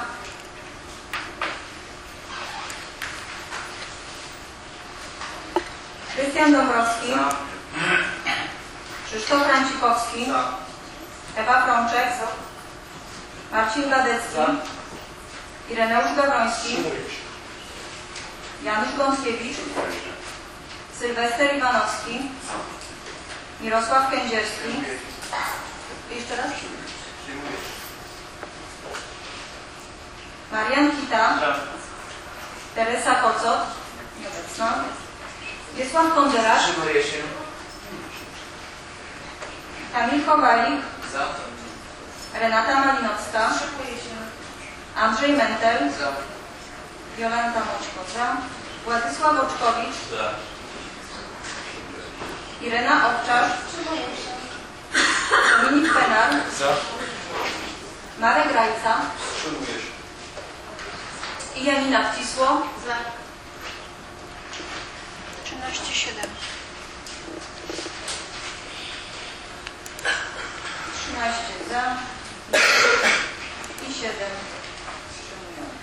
Krystian Dąbrowski. Krzysztof Rancikowski. Ewa Frączek. Marcin Gadecki. Ireneusz Gawroński. Janusz Gąskiewicz. Sylwester Iwanowski. Mirosław Kędzierski. Jeszcze raz? Marian Kita. Teresa Kocot. Nieobecna. Wiesław Konderasz. Kamil Kowalik. Renata Malinowska. Andrzej Mentel. Jolanta Moczko za. Władysław Oczkowicz. Irena Owczarz. Dominik Penar. Marek Rajca. I Janina Wcisło. Za. trzynaście siedem. trzynaście za. I siedem wstrzymujących.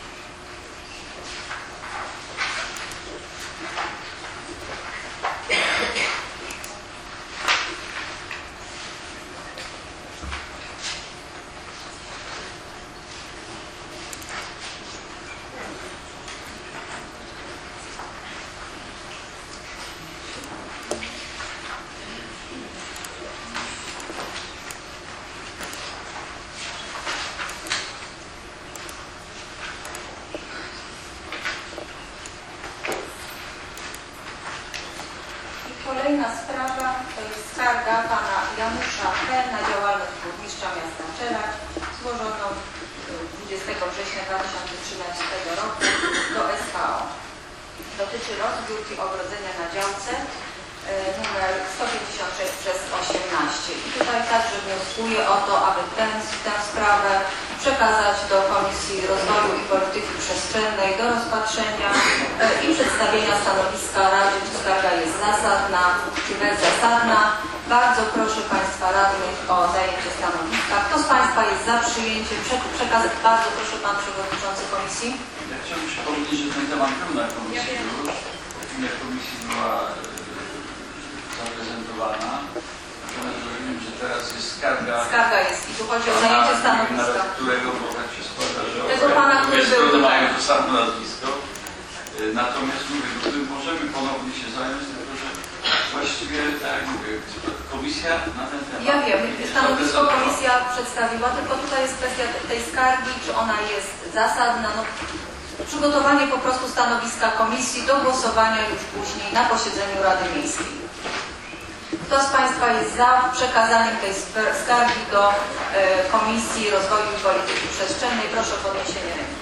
Kolejna sprawa to jest skarga pana Janusza P. na działalność burmistrza miasta Czela złożoną dwudziestego września dwa tysiące trzynastego roku do S K O. Dotyczy rozbiórki ogrodzenia na działce e, numer sto pięćdziesiąt sześć przez osiemnaście. I tutaj także wnioskuję o to, aby ten, tę sprawę przekazać do Komisji Rozwoju i Polityki Przestrzennej do rozpatrzenia e, i przedstawienia stanowiska Rady, czy skarga jest zasadna, czy bezzasadna. Bardzo proszę Państwa radnych o zajęcie stanowiska. Kto z Państwa jest za przyjęciem? Przekazać bardzo proszę Pan Przewodniczący Komisji. Ja chciałbym przypomnieć, że ten temat był na komisji już. Opinia komisji była e, zaprezentowana. Natomiast rozumiem, że teraz jest skarga. Skarga jest i tu chodzi o zajęcie stanowiska. Nawet którego, bo tak się składa, że tego pana, który był tutaj tutaj. mają to samo nazwisko. E, Natomiast mówię, że możemy ponownie się zająć, tylko że właściwie, tak jak mówię, komisja na ten temat. Ja wiem, stanowisko komisja przedstawiła, tylko tutaj jest kwestia tej skargi, czy ona jest zasadna. No, przygotowanie po prostu stanowiska komisji do głosowania już później na posiedzeniu Rady Miejskiej. Kto z Państwa jest za przekazaniem tej skargi do e, Komisji Rozwoju i Polityki Przestrzennej? Proszę o podniesienie ręki.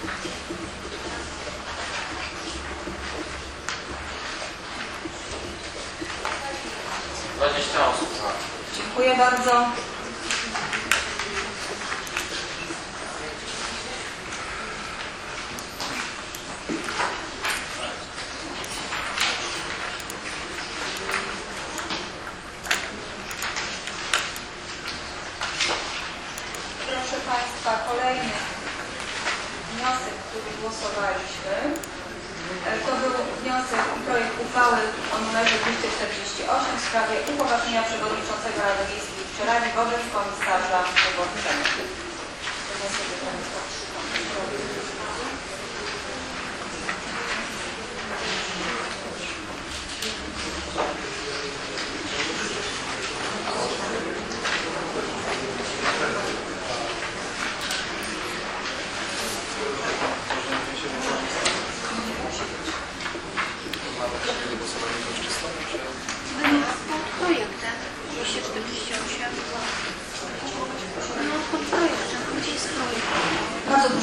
dwadzieścia osób za. Dziękuję bardzo. Proszę Państwa, kolejny wniosek, który głosowaliśmy, to był wniosek i projekt uchwały o numerze dwieście czterdzieści osiem w sprawie upoważnienia przewodniczącego Rady Miejskiej w Czelawie wobec komisarza wyborczego. Pod projektem dwieście czterdzieści osiem. No pod projektem, gdzie jest projekt? Bardzo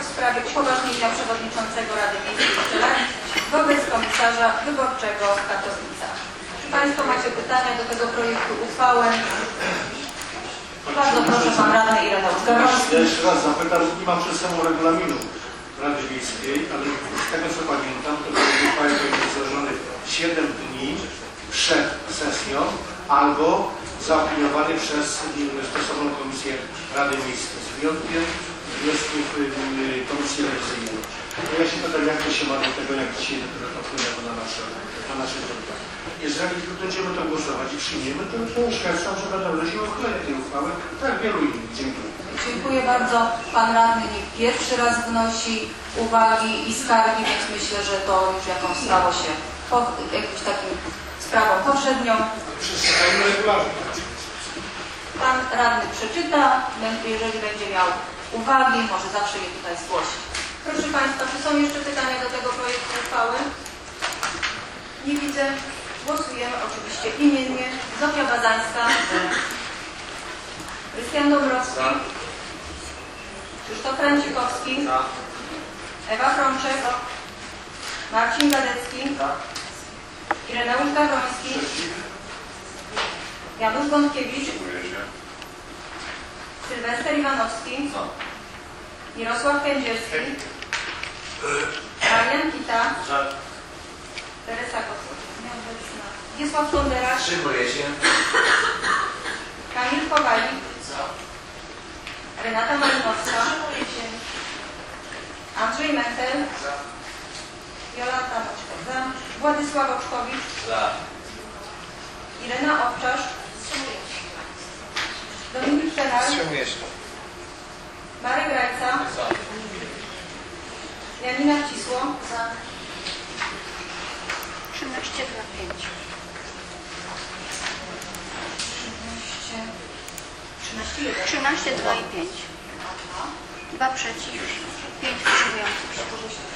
w sprawie upoważnienia przewodniczącego Rady Miejskiej Szczelanin wobec komisarza wyborczego w Katowicach. Czy Państwo macie pytania do tego projektu uchwały? Bardzo proszę, Pan Radny Ireneusz Gawroński. Ja jeszcze raz zapytam, nie mam przed sobą regulaminu Rady Miejskiej, ale z tego co pamiętam, to projekt uchwały będzie złożony siedem dni przed sesją albo zaopiniowany przez stosowną komisję Rady Miejskiej, z wyjątkiem wniosków Komisji Rewizyjnej. Ja się pytam, jak to się ma do tego, jak dzisiaj to wpłynęło na nasze, na nasze działania. Jeżeli będziemy to głosować i przyjmiemy, to, to oświadczam, że będę wnosił o uchwalenie tej uchwały, tak wielu innych. Dziękuję. Dziękuję bardzo. Pan Radny nie pierwszy raz wnosi uwagi i skargi, więc myślę, że to już jakąś stało się po, jakimś takim sprawą poprzednią. Przeczytajmy regulamin. Pan Radny przeczyta, jeżeli będzie miał uwagi, może zawsze je tutaj zgłosić. Proszę Państwa, czy są jeszcze pytania do tego projektu uchwały? Nie widzę. Głosujemy oczywiście imiennie. Zofia Bazańska. Krystian Dąbrowski. Krzysztof Rancikowski. Ewa Frączek. Marcin Gadecki. Ireneusz Gawroński. Janusz Gątkiewicz. Sylwester Iwanowski. Mirosław Kędzierski. Marian Kita. Teresa Kosowska. Wiesław Kondera. Wstrzymuję się. Kamil Kowalik. Renata Malinowska. Andrzej Mentel. Jolanta Moczko. Za. Władysław Oczkowicz. Za. Irena Owczarz. Dominik Penal. Wstrzymuję się. Marek Rajca. Za. Janina Wcisło. Za. trzynaście, dwa, pięć. trzynaście, dwa i pięć. dwa przeciw, pięć wstrzymujących się.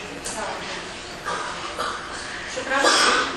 Przepraszam.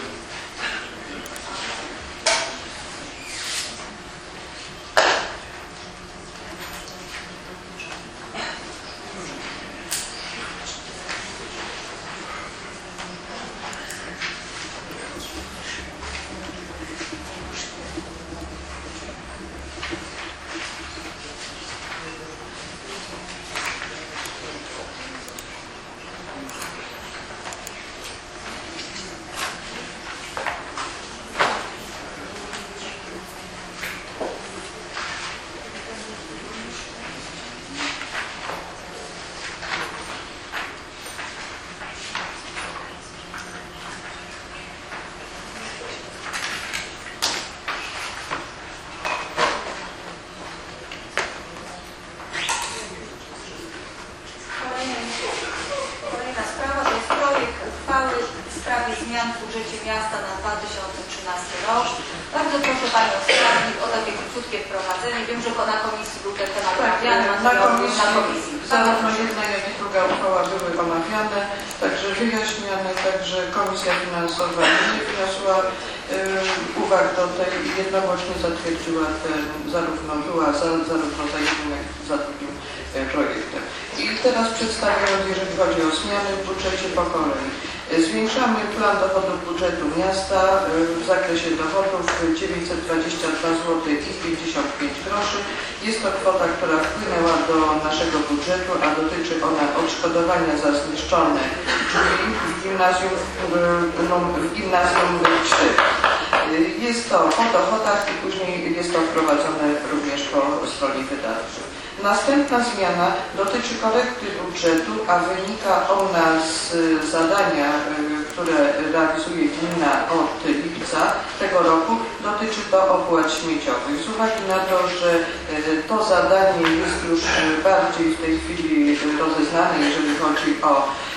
Kolejna sprawa to jest projekt uchwały w sprawie zmian w budżecie miasta na dwa tysiące trzynasty rok. Bardzo proszę Panią Skarbnik o takie krótkie wprowadzenie. Wiem, że na komisji był ten temat omawiany. Tak, na komisji, na komisji. Zarówno jedna, jak i druga uchwała były omawiane, także wyjaśniane, także Komisja Finansowa nie wniosła y, uwag do tej, jednogłośnie zatwierdziła ten, zarówno była za, zarówno za jednym, jak i za drugim y, projektem. I teraz przedstawiając, jeżeli chodzi o zmiany w budżecie po kolei. Zwiększamy plan dochodów budżetu miasta w zakresie dochodów dziewięćset dwadzieścia dwa złote i pięćdziesiąt pięć groszy. Jest to kwota, która wpłynęła do naszego budżetu, a dotyczy ona odszkodowania za zniszczone drzwi w gimnazjum, w gimnazjum cztery. Jest to po dochodach i później jest to wprowadzone również po stronie wydatków. Następna zmiana dotyczy korekty budżetu, a wynika ona z zadania, które realizuje gmina od lipca tego roku. Dotyczy to opłat śmieciowych. Z uwagi na to, że to zadanie jest już bardziej w tej chwili rozeznane, jeżeli chodzi o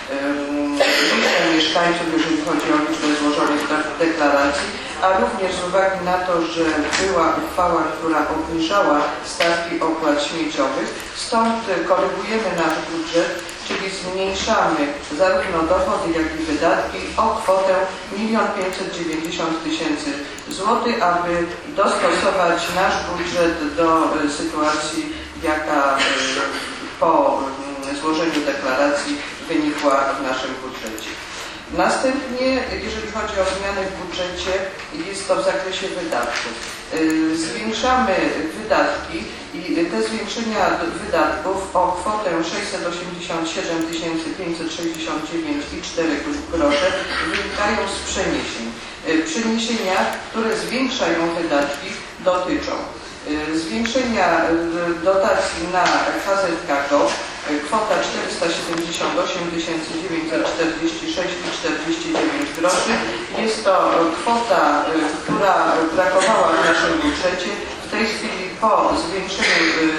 liczbę mieszkańców, jeżeli chodzi o liczbę złożonych deklaracji, a również z uwagi na to, że była uchwała, która obniżała stawki opłat śmieciowych, stąd korygujemy nasz budżet, czyli zmniejszamy zarówno dochody, jak i wydatki o kwotę milion pięćset dziewięćdziesiąt tysięcy złotych, aby dostosować nasz budżet do sytuacji, jaka po złożeniu deklaracji wynikła w naszym budżecie. Następnie, jeżeli chodzi o zmiany w budżecie, jest to w zakresie wydatków. Zwiększamy wydatki i te zwiększenia wydatków o kwotę sześćset osiemdziesiąt siedem tysięcy pięćset sześćdziesiąt dziewięć i cztery grosze wynikają z przeniesień. Przeniesienia, które zwiększają wydatki, dotyczą zwiększenia dotacji na K Z K G O, kwota czterysta siedemdziesiąt osiem tysięcy dziewięćset czterdzieści sześć i czterdzieści dziewięć groszy. Jest to kwota, która brakowała w naszym budżecie. W tej chwili po zwiększeniu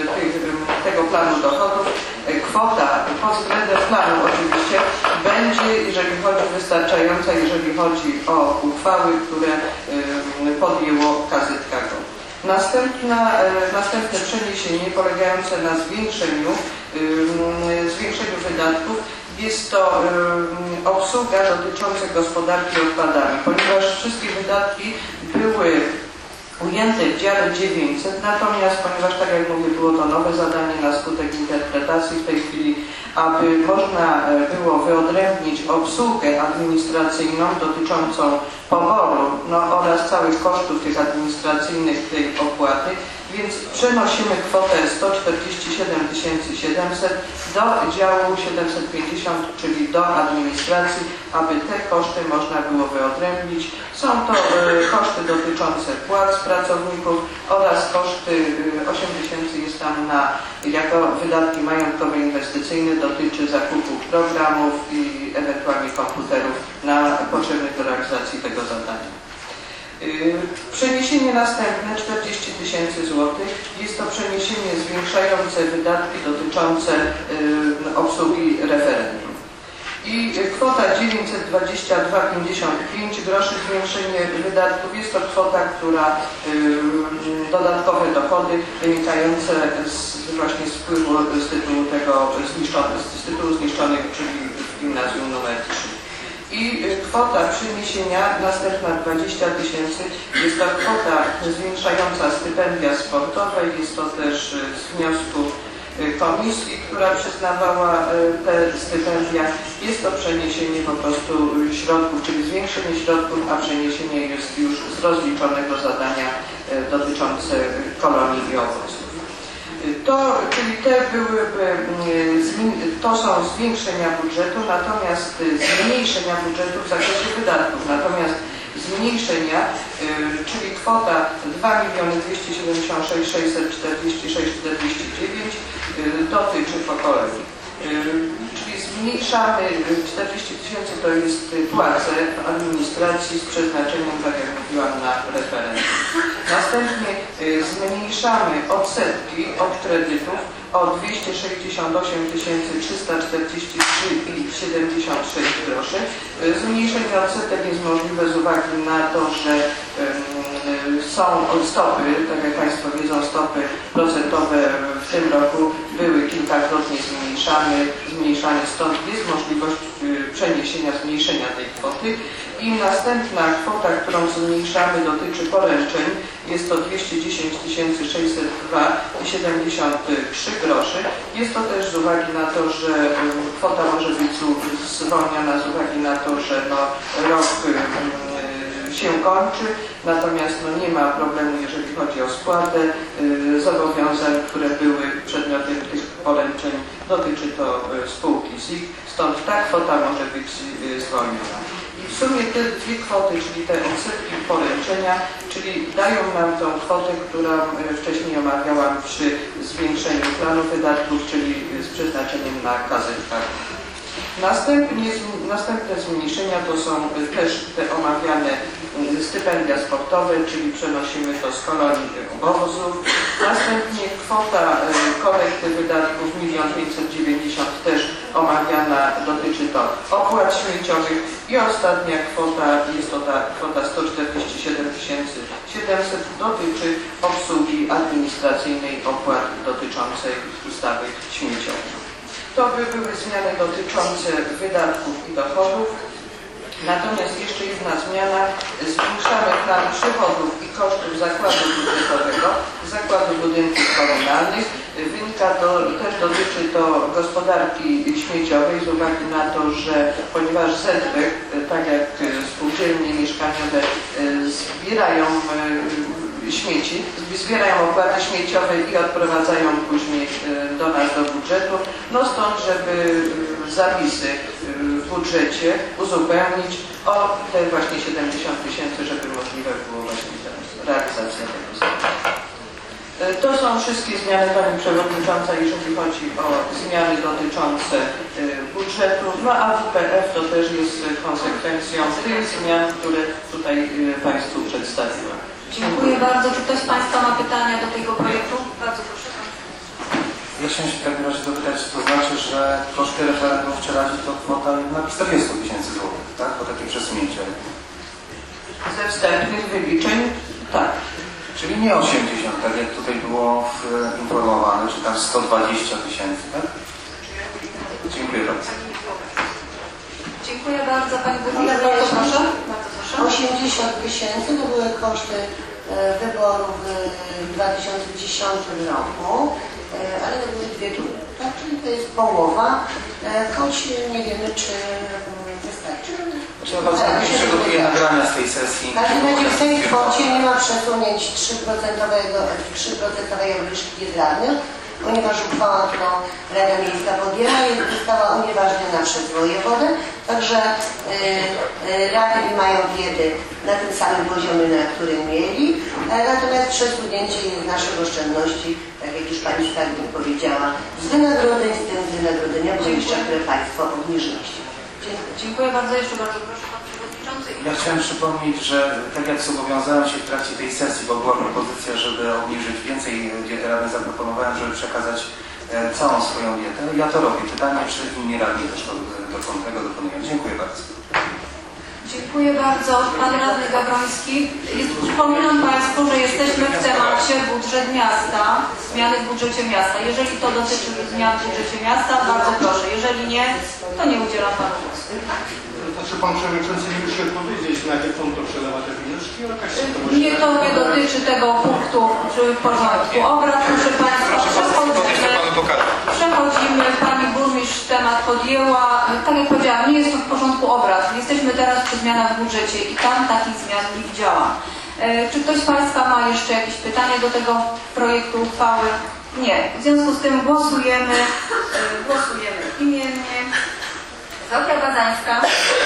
tego planu dochodów kwota pod względem planu oczywiście będzie, jeżeli chodzi wystarczająca, jeżeli chodzi o uchwały, które podjęło K Z K G O. Następna, następne przeniesienie polegające na zwiększeniu, zwiększeniu wydatków jest to obsługa dotycząca gospodarki odpadami, ponieważ wszystkie wydatki były ujęte w dziale dziewięćset, natomiast ponieważ, tak jak mówię, było to nowe zadanie na skutek interpretacji w tej chwili, aby można było wyodrębnić obsługę administracyjną dotyczącą poboru no, oraz całych kosztów tych administracyjnych tej opłaty, więc przenosimy kwotę sto czterdzieści siedem tysięcy siedemset do działu siedemset pięćdziesiąt, czyli do administracji, aby te koszty można było wyodrębnić. Są to y, koszty dotyczące płac pracowników oraz koszty y, osiem tysięcy jest tam na, jako wydatki majątkowe inwestycyjne, dotyczy zakupu programów i ewentualnie komputerów na potrzeby do realizacji tego zadania. Przeniesienie następne czterdzieści tysięcy złotych jest to przeniesienie zwiększające wydatki dotyczące obsługi referendum. I kwota dziewięćset dwadzieścia dwa pięćdziesiąt pięć groszy zwiększenie wydatków jest to kwota, która dodatkowe dochody wynikające z, właśnie z wpływu z tytułu tego zniszczonych, z tytułu zniszczonych, czyli w gimnazjum numer trzy. I kwota przeniesienia następna dwadzieścia tysięcy jest to kwota zwiększająca stypendia sportowe, jest to też z wniosku komisji, która przyznawała te stypendia. Jest to przeniesienie po prostu środków, czyli zwiększenie środków, a przeniesienie jest już z rozliczonego zadania dotyczące kolonii i obozów. To, czyli te byłyby, to są zwiększenia budżetu, natomiast zmniejszenia budżetu w zakresie wydatków, natomiast zmniejszenia, czyli kwota dwa miliony dwieście siedemdziesiąt sześć tysięcy sześćset czterdzieści sześć i czterdzieści dziewięć dotyczy pokoleń. Czyli zmniejszamy czterdzieści tysięcy to jest płace w administracji z przeznaczeniem, tak jak mówiłam, na referendum. Następnie zmniejszamy odsetki od kredytów o dwieście sześćdziesiąt osiem tysięcy trzysta czterdzieści trzy i siedemdziesiąt sześć groszy. Zmniejszenie odsetek jest możliwe z uwagi na to, że są stopy, tak jak Państwo wiedzą, stopy procentowe w tym roku były kilkakrotnie zmniejszane, zmniejszane, stąd jest możliwość przeniesienia, zmniejszenia tej kwoty. I następna kwota, którą zmniejszamy, dotyczy poręczeń. Jest to dwieście dziesięć tysięcy sześćset dwa i siedemdziesiąt trzy groszy. Jest to też z uwagi na to, że kwota może być zwolniona z uwagi na to, że no, rok się kończy, natomiast no, nie ma problemu, jeżeli chodzi o spłatę y, zobowiązań, które były przedmiotem tych poręczeń. Dotyczy to y, spółki Z I K, stąd ta kwota może być y, zwolniona. I w sumie te dwie kwoty, czyli te odsetki poręczenia, czyli dają nam tą kwotę, którą y, wcześniej omawiałam przy zwiększeniu planu wydatków, czyli y, z przeznaczeniem na K Z K. Następnie, następne zmniejszenia to są też te omawiane stypendia sportowe, czyli przenosimy to z kolonii obozów. Następnie kwota korekty wydatków milion pięćset dziewięćdziesiąt też omawiana, dotyczy to opłat śmieciowych. I ostatnia kwota, jest to ta kwota sto czterdzieści siedem tysięcy siedemset, dotyczy obsługi administracyjnej opłat dotyczącej ustawy śmieciowej. To by były zmiany dotyczące wydatków i dochodów. Natomiast jeszcze jedna zmiana. Zwiększamy plan przychodów i kosztów zakładu budżetowego, zakładu budynków komunalnych Wynika to, też dotyczy to gospodarki śmieciowej z uwagi na to, że ponieważ Z E K, tak jak spółdzielnie mieszkaniowe zbierają śmieci, zbierają opłaty śmieciowe i odprowadzają później do nas do budżetu, no stąd, żeby zapisy w budżecie uzupełnić o te właśnie siedemdziesiąt tysięcy, żeby możliwe było właśnie realizacja tego zadania. To są wszystkie zmiany, Pani Przewodnicząca, jeżeli chodzi o zmiany dotyczące budżetu, no a W P F to też jest konsekwencją tych zmian, które tutaj Państwu przedstawiłam. Dziękuję bardzo. Czy ktoś z Państwa ma pytania do tego projektu? Bardzo proszę. Ja chciałem się w takim razie zapytać, czy to znaczy, że koszty referendum wczorajszej to kwota jednak czterdzieści tysięcy złotych, tak? Bo takie przesunięcie. Ze wstępnych wyliczeń, tak. Czyli nie osiemdziesiąt, tak jak tutaj było informowane, czy tam sto dwadzieścia tysięcy, tak? Dziękuję bardzo. Dziękuję bardzo. Pani Burmistrz, bardzo proszę. Bardzo proszę. osiemdziesiąt tysięcy to były koszty wyborów w dwa tysiące dziesiątym roku, ale to były dwie tury, tak? Czyli to jest połowa, choć nie wiemy, czy wystarczy. Znaczy, bardzo chętnie przygotuję nagrania z tej sesji. W każdym razie w tej kwocie nie ma przesunięć trzy procent obniżki dietarnych, ponieważ uchwała, którą Rada Miejska podjęła, jest, została unieważniona przez wojewodę, także yy, raty mają biedy na tym samym poziomie, na którym mieli, natomiast przesunięcie jest z naszych oszczędności, tak jak już Pani Skarbnik powiedziała, z wynagrodzeń, z tym wynagrodzenia burmistrza, które Państwo obniżyliście. Dziękuję. Dziękuję bardzo. Jeszcze bardzo proszę, Pan Przewodniczący. Ja chciałem przypomnieć, że tak jak zobowiązałem się w trakcie tej sesji, bo była propozycja, żeby obniżyć więcej diety radnych, zaproponowałem, żeby przekazać całą swoją dietę. Ja to robię. Pytanie, czy inni radni też do, do tego dokonują. Dziękuję bardzo. Dziękuję bardzo. Pan Radny Gawroński. Jest, przypominam Państwu, że jesteśmy w temacie budżet miasta, zmiany w budżecie miasta. Jeżeli to dotyczy zmian w budżecie miasta, bardzo proszę. Jeżeli nie, to nie udzielam Panu głosu. Znaczy Pan Przewodniczący nie musi odpowiedzieć, na jakie konto przelewa te pieniążki? Nie, to nie dotyczy tego punktu w porządku obrad. Proszę Państwa, przechodzimy, przechodzimy. Pani burmistrz temat podjęła. Tak jak powiedziałam, nie jest to w porządku obrad. Jesteśmy teraz przy zmianach w budżecie i tam takich zmian nie widziałam. Czy ktoś z Państwa ma jeszcze jakieś pytania do tego projektu uchwały? Nie. W związku z tym głosujemy, głosujemy imiennie. Zofia Bazańska.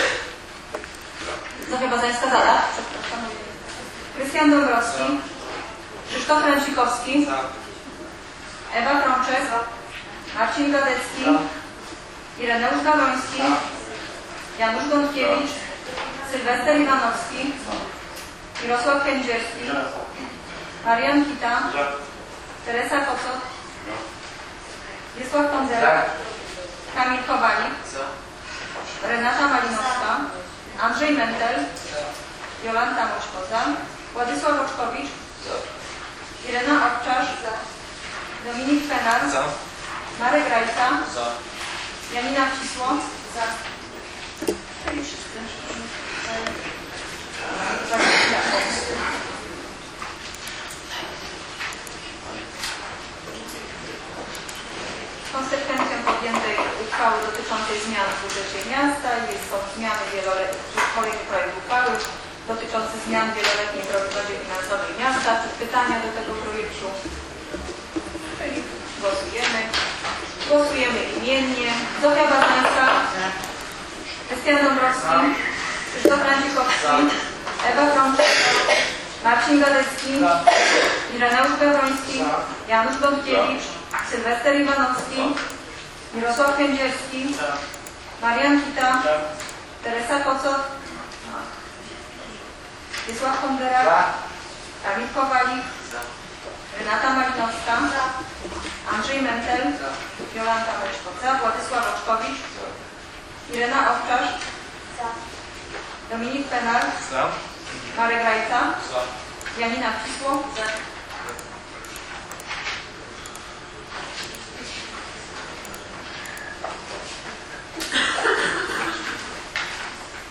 Zofia Bazańska zada. Przepraszam. Krystian Dąbrowski. Krzysztof Ręcikowski. Ewa Krączek. Marcin Gadecki. Ireneusz Gawroński. Janusz Gądkiewicz. Sylwester Iwanowski. Mirosław Kędzierski. Marian Kita. Teresa Kocot. Wiesław Kondera. Kamil Kowalik. Renata Malinowska. Andrzej Mentel. Jolanta Moczkoza. Władysław Oczkowicz. Irena Owczarz. Dominik Penar. Marek Rajca. Janina Wcisło. Za. Konsekwencją podjętej uchwały dotyczącej zmian w budżecie miasta jest to zmiany wieloletnie, projekt projekt uchwały dotyczący zmian w wieloletniej prognozie finansowej miasta. Czy pytania do tego projektu? Czyli głosujemy. Głosujemy imiennie. Zofia Bazańska. Krystian Dąbrowski. Krzysztof Ręcikowski. Ewa Krączek. Marcin Gadecki. Ireneusz Gawroński. Janusz Gądkiewicz. Sylwester Iwanowski. Mirosław Kędzierski. Marian Kita. Teresa Kocot. Wiesław Kondera. Kamil Kowalik. Renata Malinowska. Andrzej Mentel. Jolanta Moczkoza. Władysław Oczkowicz. Irena Owczarz. Dominik Penar. Marek Rajca. Janina Wcisło.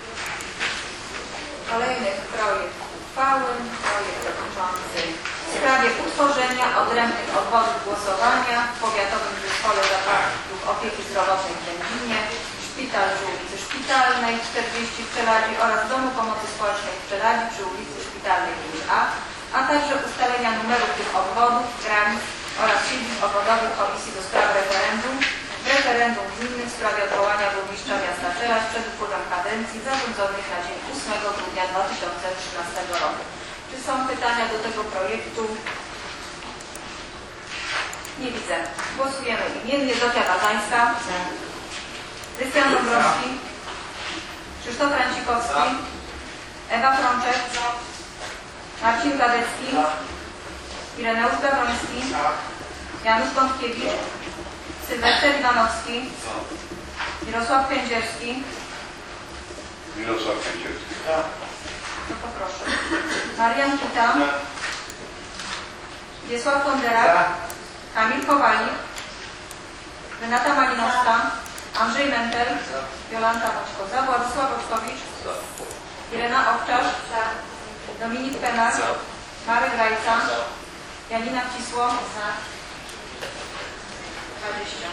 Kolejny projekt uchwały, projekt dotyczący sprawy sprawie utworzenia odrębnych obwodów głosowania w Powiatowym Zespole Zakładów Opieki Zdrowotnej w Będzinie, Szpital przy ulicy Szpitalnej czterdzieści w Czeladzi oraz Domu Pomocy Społecznej w Czeladzi przy ulicy Szpitalnej pięć A, a także ustalenia numerów tych obwodów, granic oraz siedzib obwodowych Komisji do Spraw Referendum w referendum gminnym w sprawie odwołania burmistrza miasta Czeladź przed upływem kadencji zarządzonych na dzień ósmego grudnia dwa tysiące trzynastego roku. Czy są pytania do tego projektu? Nie widzę. Głosujemy imiennie. Zofia Bazańska. Krystian Dąbrowski. Krzysztof Rancikowski. Ewa Frączek. Marcin Gadecki. Ireneusz Gawroński. Janusz Gądkiewicz. Sylwester Iwanowski. Mirosław Kędzierski. Mirosław Kędzierski. No poproszę. Marian Kita. Wiesław Konderak. Kamil Kowalik. Renata Malinowska. Andrzej Mentel. Jolanta Moćko. Władysław Oczkowicz. Irena Owczarz. Dominik Penar. Marek Rajca. Janina Wcisło. dwadzieścia.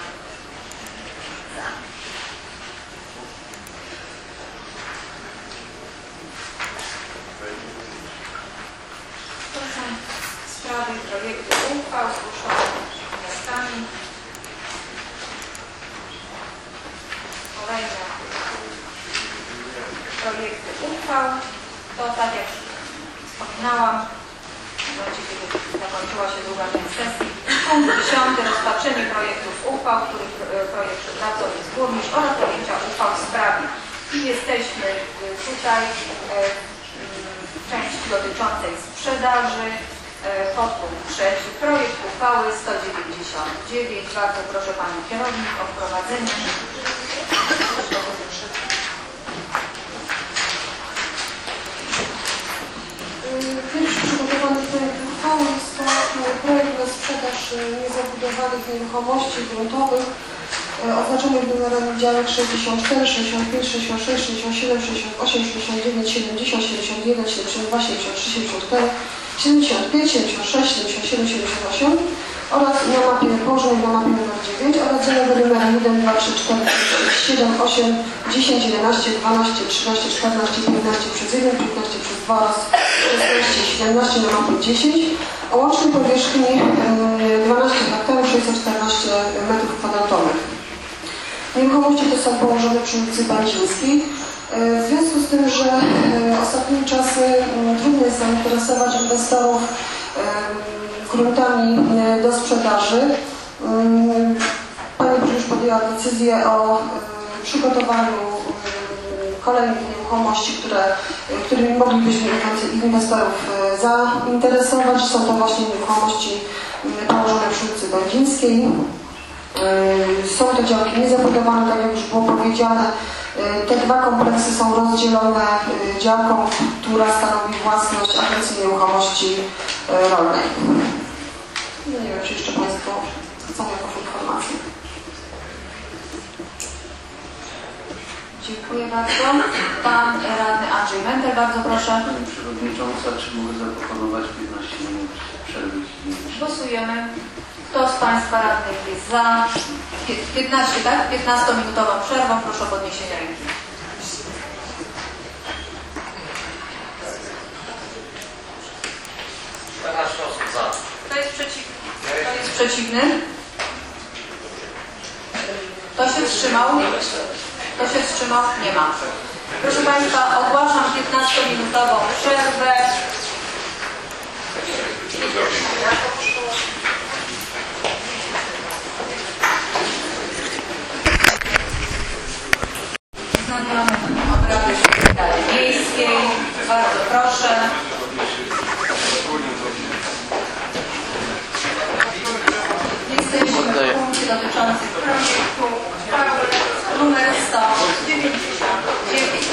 To są sprawy projektu uchwał zgłoszonych wnioskami. Kolejne projekty uchwał. To tak jak wspominałam, w momencie, kiedy zakończyła się druga część sesji. Punkt dziesiąty. Rozpatrzenie projektów uchwał, których projekt przepracowany jest burmistrz oraz podjęcia uchwał w sprawie. I jesteśmy tutaj w części dotyczącej sprzedaży. Podpunkt trzeci. Projekt uchwały sto dziewięćdziesiąt dziewięć. Bardzo proszę Panią Kierownik o wprowadzenie. Pierwszy przygotowany projekt uchwały jest to projekt na sprzedaż niezabudowanych nieruchomości gruntowych oznaczonych numerami działek sześćdziesiąt cztery, sześćdziesiąt pięć, sześćdziesiąt sześć, sześćdziesiąt siedem, sześćdziesiąt osiem, sześćdziesiąt dziewięć, siedemdziesiąt, siedemdziesiąt jeden, siedemdziesiąt dwa, siedemdziesiąt trzy, siedemdziesiąt cztery, siedemdziesiąt pięć, siedemdziesiąt sześć, siedemdziesiąt siedem, siedemdziesiąt osiem oraz na mapie położonej na mapie numer dziewięć oraz działek numery jeden, dwa, trzy, cztery, pięć, siedem, osiem, dziesięć, jedenaście, dwanaście, trzynaście, czternaście, piętnaście przez jeden, piętnaście przez dwa oraz szesnaście, siedemnaście na mapie dziesięć o łącznej powierzchni dwanaście hektarów, sześćset czternaście metrów kwadratowych. Nieruchomości te są położone przy ulicy Bandzińskiej. W związku z tym, że ostatnimi czasy trudno jest zainteresować inwestorów gruntami do sprzedaży, Pani już podjęła decyzję o przygotowaniu kolejnych nieruchomości, które, którymi moglibyśmy inwestorów zainteresować. Są to właśnie nieruchomości położone przy ulicy Będzińskiej. Są to działki niezabudowane, tak jak już było powiedziane. Te dwa kompleksy są rozdzielone działką, która stanowi własność Agencji Nieruchomości Rolnej. No nie wiem, czy jeszcze Państwo chcą jakąś informację. Dziękuję bardzo. Pan radny Andrzej Mentel, bardzo proszę. Pani Przewodnicząca, czy mogę zaproponować piętnaście minut przerwy? Głosujemy. Kto z Państwa radnych jest za piętnaście, tak? piętnastominutową przerwą? Proszę o podniesienie ręki. czternaście osób za. Kto jest przeciwny? Kto jest przeciwny? Kto się wstrzymał? Kto się wstrzymał? Nie ma. Proszę Państwa, ogłaszam piętnastominutową przerwę. Wznawiamy obrady Rady Miejskiej. Bardzo proszę. Jesteśmy w punkcie dotyczącym projektu uchwały numer sto dziewięćdziesiąt dziewięć.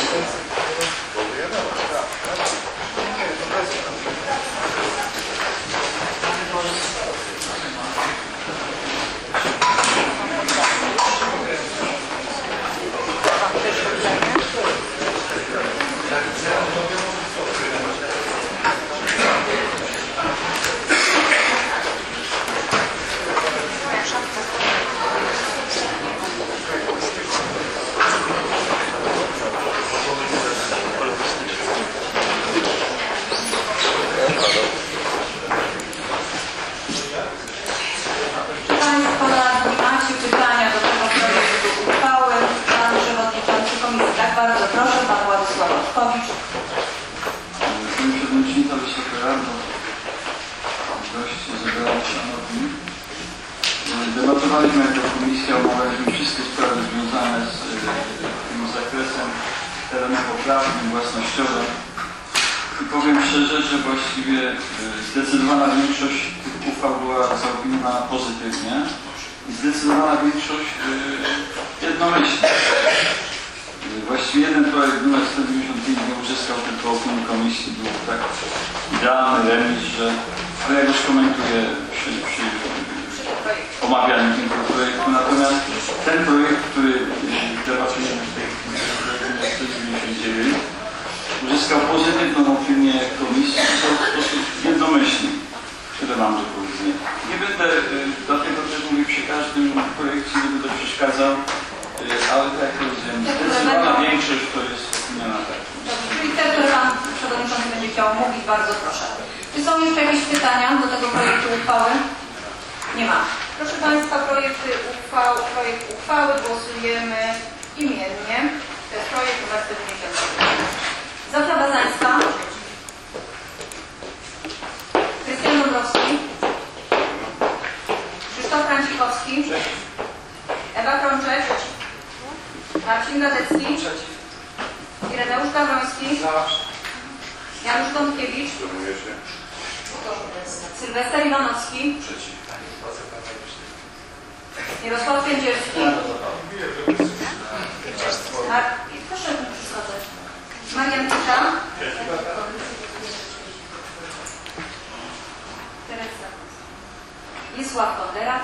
goście zebrani szanowni. Debatowaliśmy jako komisja, omawialiśmy wszystkie sprawy związane z tym zakresem terenowoprawnym, własnościowym. I powiem szczerze, że właściwie zdecydowana większość tych uchwał była zaopiniowana pozytywnie i zdecydowana większość jednomyślnie. Właściwie jeden projekt numer sto dziewięćdziesiąt pięć nie uzyskał tylko opinii komisji, był tak idealny remis, że ale ja już komentuję przy, przy omawianiu tego projektu. Natomiast ten projekt, który debatujemy w tej chwili, sto dziewięćdziesiąt dziewięć, uzyskał pozytywną opinię komisji w sposób jednomyślny. Tyle mam do powiedzenia. Nie będę, dlatego też mówię, przy każdym projekcie nie będę przeszkadzał, ale tak jak powiedziałem, zdecydowana większość to jest opinia na tak. Dobrze, czyli te, które Pan Przewodniczący będzie chciał mówić, bardzo proszę. Czy są jeszcze jakieś pytania do tego projektu uchwały? Nie ma. Proszę Państwa, projekty uchwał, projekt uchwały głosujemy imiennie. To jest projekt numer sto dziewięćdziesiąt dziewięć. Zofia Bazańska. Krystian Dąbrowski. Krzysztof Francikowski. Ewa Krączek. Marcin Gadecki. Ireneusz Gawroński. Janusz Gądkiewicz. Sylwester Iwanowski. Jarosław Kędzierski. Mar... Proszę przeszkadzać. Marian Kisza. Teresa. Wisław Kondera.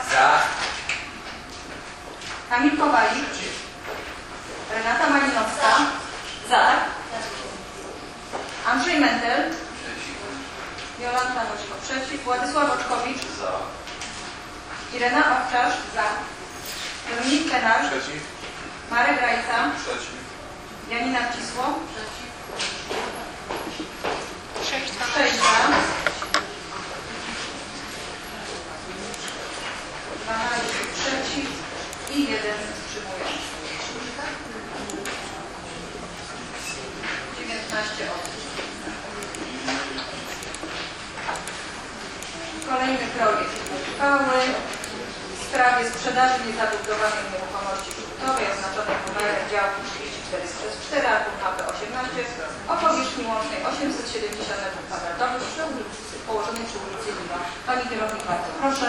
Kamil Kowalik. Renata Malinowska. Za. Andrzej Mentel. Jolanta Nożko przeciw. Władysław Oczkowicz. Za. Irena Owczarz. Za. Dominik Penarz. Przeciw. Marek Rajca. Przeciw. Janina Wcisło. Przeciw. Sześć. Sześć za. dwanaście przeciw i jeden wstrzymujący. dziewiętnaście osób. Kolejny projekt uchwały w sprawie sprzedaży niezabudowanej nieruchomości gruntowej oznaczonej numerem działki trzydzieści cztery przez cztery, artykuł H P osiemnaście o powierzchni łącznej osiemset siedemdziesiąt metrów kwadratowych przy ulicy, położonej przy ulicy Liwa. Pani kierownik, bardzo proszę.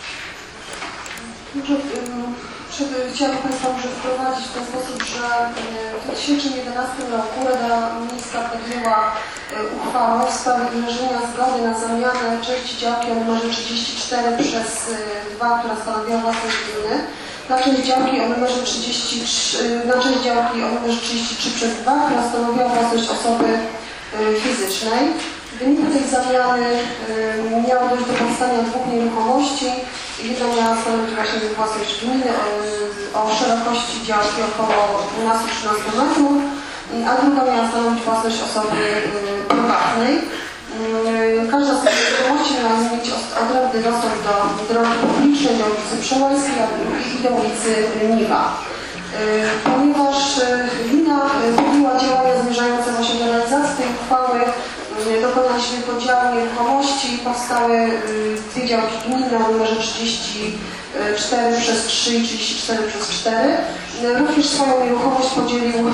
Chciałabym Państwa może wprowadzić w ten sposób, że w dwa tysiące jedenastym roku Rada Miejska podjęła uchwałę w sprawie wyrażenia zgody na zamianę części działki o numerze trzydzieści cztery przez dwa, która stanowiła własność gminy, na część działki o numerze trzydzieści trzy, na część działki o numerze trzydzieści trzy przez dwa, która stanowiła własność osoby fizycznej. W wyniku tej zamiany miało dojść do powstania dwóch nieruchomości. Jedna miała stanowić właśnie własność gminy o szerokości działki około dwanaście do trzynastu metrów, a druga miała stanowić własność osoby prywatnej. Każda z tych nieruchomości miała mieć odrębny dostęp do drogi publicznej, do ulicy Przełajskiej i do ulicy Niwa. Ponieważ gmina podjęła działania zmierzające właśnie do realizacji tej uchwały, dokonaliśmy podziału nieruchomości, powstały dwie działki gminne o numerze trzydzieści cztery przez trzy i trzydzieści cztery przez cztery. Również swoją nieruchomość podzielił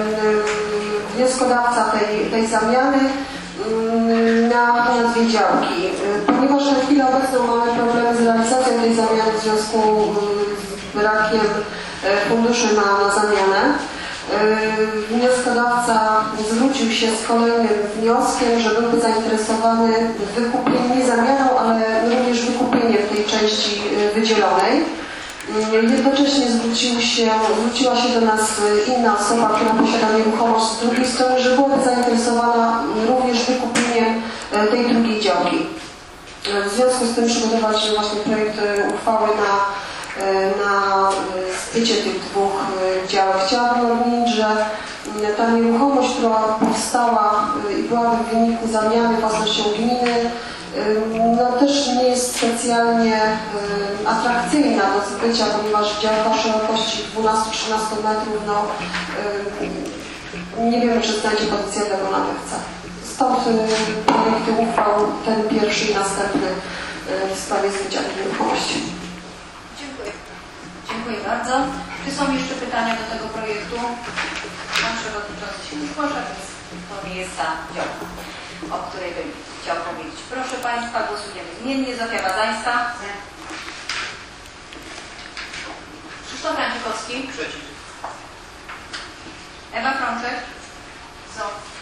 wnioskodawca tej, tej zamiany na, na dwie działki. Ponieważ na chwilę obecną mamy problemy z realizacją tej zamiany w związku z brakiem funduszy na, na zamianę, wnioskodawca zwrócił się z kolejnym wnioskiem, że byłby zainteresowany wykupieniem, nie zamianą, ale również wykupieniem tej części wydzielonej. Jednocześnie zwrócił się, zwróciła się do nas inna osoba, która posiada nieruchomość z drugiej strony, że byłaby zainteresowana również wykupieniem tej drugiej działki. W związku z tym przygotowaliśmy właśnie projekt uchwały na na zbycie tych dwóch działek. Chciałabym nadmienić, że ta nieruchomość, która powstała i byłaby w wyniku zamiany własnością gminy, no też nie jest specjalnie atrakcyjna do zbycia, ponieważ działka o szerokości dwanaście do trzynastu metrów, no nie wiemy, czy znajdzie potencjalnego nabywcę. Stąd projekty uchwał, ten pierwszy i następny w sprawie zwyciężenia nieruchomości. Dziękuję. Dziękuję bardzo. Czy są jeszcze pytania do tego projektu? Pan Przewodniczący się nie zgłasza, więc to nie jest ta działka, o której bym chciał powiedzieć. Proszę Państwa, głosujemy zmiennie. Zofia Bazańska. Krzysztof Rańczykowski. Przeciw. Ewa Krączek. Za.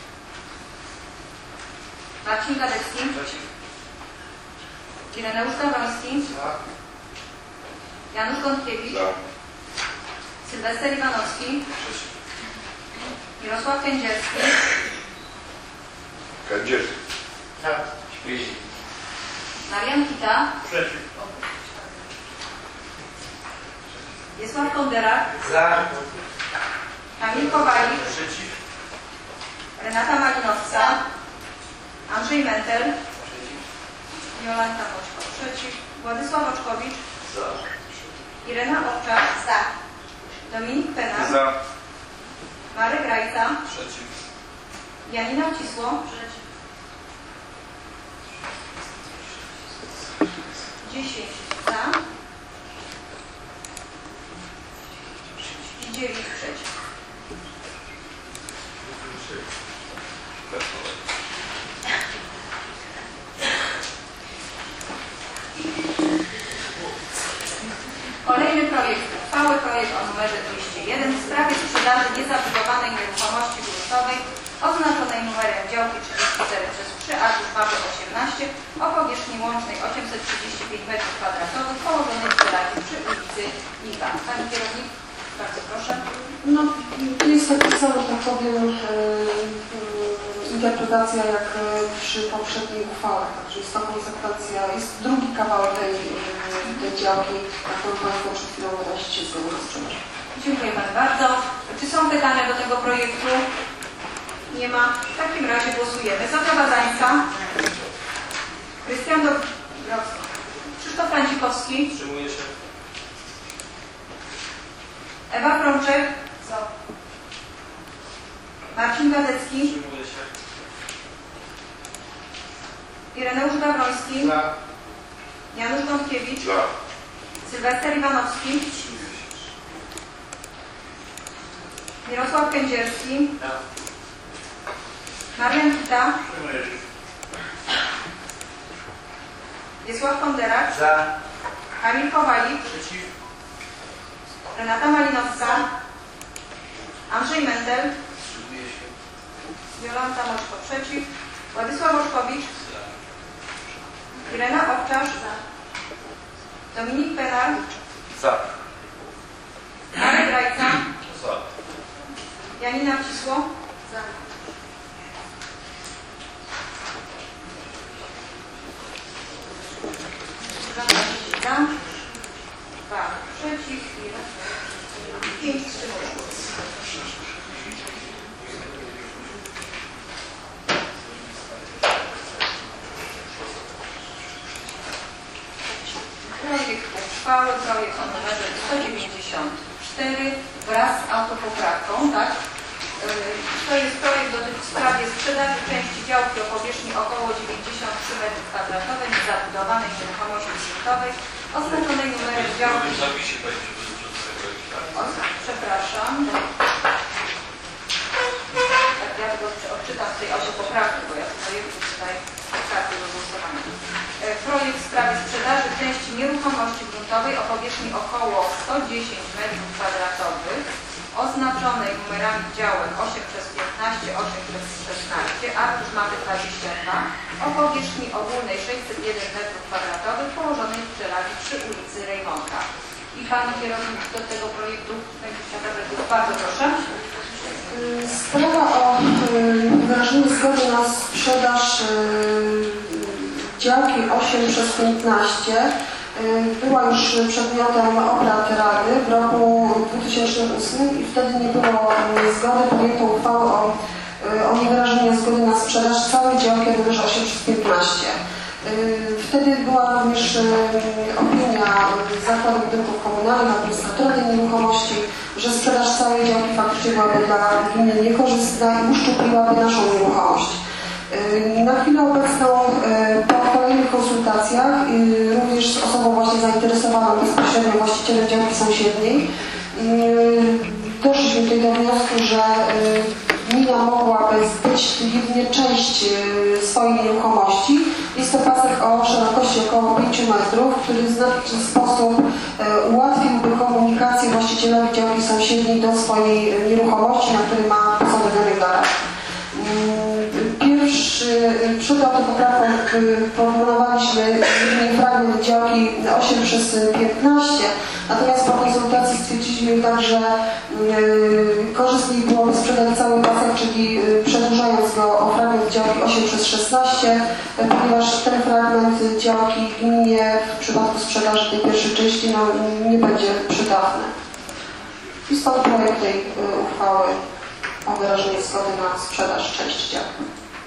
Marcin Gadecki. Przeciw. Ireneusz Gawroński. Za. Janusz Gątkiewicz. Za. Sylwester Iwanowski. Przeciw. Mirosław Kędzierski. Kędzierski. Tak. Marian Kita. Przeciw. Wiesław Konderak. Za. Kamil Kowalik. Przeciw. Renata Malinowska. Andrzej Mentel. Jolanta Boczko. Przeciw. Władysław Oczkowicz. Za. Irena Owczak. Za. Dominik Penar. Za. Marek Rajca. Przeciw. Janina Cisło. Przeciw. dziesięć za. I dziewięć przeciw. Kolejny projekt uchwały, projekt o numerze dwieście jeden w sprawie sprzedaży niezabudowanej nieruchomości gruntowej oznaczonej numerem działki trzydzieści cztery przez trzy, arkusz mapy osiemnaście o powierzchni łącznej osiemset trzydzieści pięć metrów kwadratowych położonej w Żelazie przy ulicy Liga. Pani kierownik, bardzo proszę. No, jest taki sam, tak powiem, e, e, interpretacja jak przy poprzedniej uchwale. Także jest to konsekwencja, jest drugi kawałek tej, tej działki, na którą Państwo przed chwilą wyraźnie zgodą na sprzedaż. Dziękuję Pani bardzo. Czy są pytania do tego projektu? Nie ma. W takim razie głosujemy. Zofia Bazańska. Krystian Dobrowski. Krzysztof Rańczykowski. Wstrzymuje się. Ewa Krączek. Za. Marcin Gadecki. Wstrzymuje się. Ireneusz Gawroński. Za. Janusz Gątkiewicz. Za. Sylwester Iwanowski. Mirosław Kędzierski. Za. Marian Kita. Wstrzymuje się. Wiesław Konderak. Za. Kamil Kowalik. Przeciw. Renata Malinowska. Andrzej Mentel. Wstrzymuje się. Jolanta Moczko przeciw. Władysław Oczkowicz. Irena Owczarz. Dominik Penar. Za. Marek Rajca. Za. Janina Cisło. Za. Za. Dwa przeciw i pięć wstrzymanych głosów. Projekt uchwały, projekt o numerze sto dziewięćdziesiąt cztery wraz z autopoprawką, tak? To jest projekt dotyczy w sprawie sprzedaży części działki o powierzchni około dziewięćdziesiąt trzy metrów kwadratowych zabudowanej nieruchomości gruntowej oznaczonej numerem działki. W zapisie będzie dotyczącego. O, przepraszam. Tak, ja tylko odczytam w tej osi poprawki, bo ja projektu tutaj karty do głosowania. Projekt w sprawie sprzedaży części nieruchomości gruntowej o powierzchni około sto dziesięć metrów kwadratowych oznaczonej numerami działek osiem przez piętnaście, osiem przez szesnaście, arkusz mapy dwadzieścia dwa o powierzchni ogólnej sześćset jeden metrów kwadratowych położonej w Żelazie przy ulicy Rejmonta. I Pani kierownik do tego projektu będzie chciała zabrać głos. Bardzo proszę. Sprawa o wyrażenie zgody na sprzedaż działki osiem przez piętnaście była już przedmiotem obrad Rady w roku dwa tysiące ósmym i wtedy nie było zgody projektu uchwały o, o niewyrażenie zgody na sprzedaż całej działki o numerze osiem przez piętnaście. Wtedy była również opinia Zakładu Budynków Komunalnych, administratora tej nieruchomości, że sprzedaż całej działki faktycznie byłaby dla gminy niekorzystna i uszczupliłaby naszą nieruchomość. Na chwilę obecną po kolejnych konsultacjach również z osobą właśnie zainteresowaną bezpośrednio właścicielem działki sąsiedniej doszliśmy tutaj do wniosku, że gmina mogłaby zbyć jedynie część swojej nieruchomości. Jest to pasek o szerokości około pięciu metrów, który w znaczny sposób ułatwiłby komunikację właścicielowi działki sąsiedniej do swojej nieruchomości, na której ma posądzony garaż. Pierwszy, przed autopoprawką proponowaliśmy jedynie fragment działki osiem przez piętnaście, natomiast po konsultacji stwierdziliśmy tak, że yy, korzystniej byłoby sprzedać cały pasek, czyli yy, przedłużając go o fragment działki osiem przez szesnaście, yy, ponieważ ten fragment działki gminie w przypadku sprzedaży tej pierwszej części no, nie będzie przydatny. I stąd projekt tej yy, uchwały o wyrażenie zgody na sprzedaż części działki.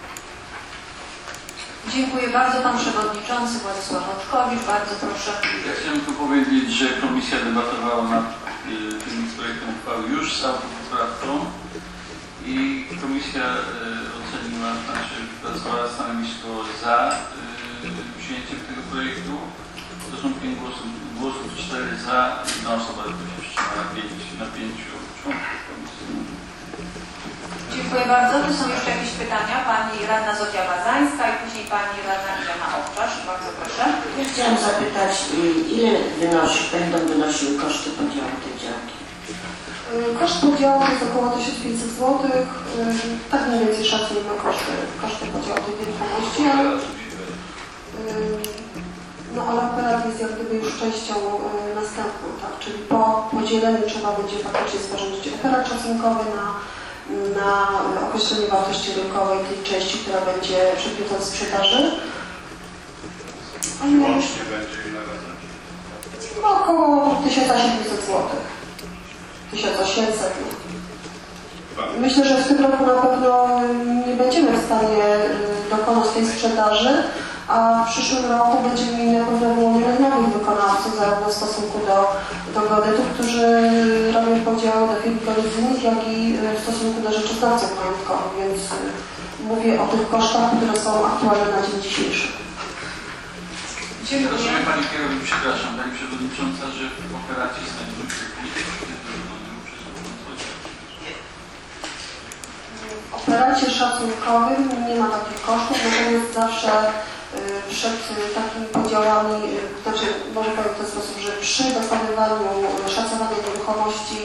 Dziękuję bardzo. Pan Przewodniczący Władysław Oczkowicz, bardzo proszę. Ja chciałem tu powiedzieć, że komisja debatowała nad y, tym projektem uchwały już z autopoprawką i komisja y, oceniła, znaczy wypracowała stanowisko za y, przyjęciem tego projektu. To są pięć głosów, głosów cztery za, jedna osoba tylko się wstrzymała na pięć, na pięciu członków komisji. Dziękuję bardzo. Czy są jeszcze jakieś pytania? Pani radna Zofia Bazańska i później pani radna Ilona Owczarz. Bardzo proszę. Ja chciałam zapytać, ile wynosi, będą wynosiły koszty podziału tej działki? Koszt podziału jest około tysiąc pięćset złotych. Tak mniej więcej szacujemy koszty, koszty podziału tej nieruchomości, ale, no, ale operat jest jak gdyby już częścią następną, tak? Czyli po podzieleniu trzeba będzie faktycznie sporządzić operat szacunkowy na na określenie wartości rynkowej tej części, która będzie przedmiotem sprzedaży. Łącznie będzie ile razy? No, około tysiąc osiemset złotych. tysiąc osiemset. Myślę, że w tym roku na pewno nie będziemy w stanie dokonać tej sprzedaży, a w przyszłym roku będziemy mieli na pewno wyłonionych nowych wykonawców, zarówno w stosunku do, do geodetów, którzy robią podziały do firm geodezyjnych, jak i w stosunku do rzeczoznawców majątkowych, więc mówię o tych kosztach, które są aktualne na dzień dzisiejszy. Dziękuję. Rozumiem Pani Kierownik, przepraszam, Pani Przewodnicząca, że w operacji znajdują się W operacie szacunkowym nie ma takich kosztów, natomiast zawsze przed takimi podziałami, znaczy może powiem w ten sposób, że przy dokonywaniu szacowania nieruchomości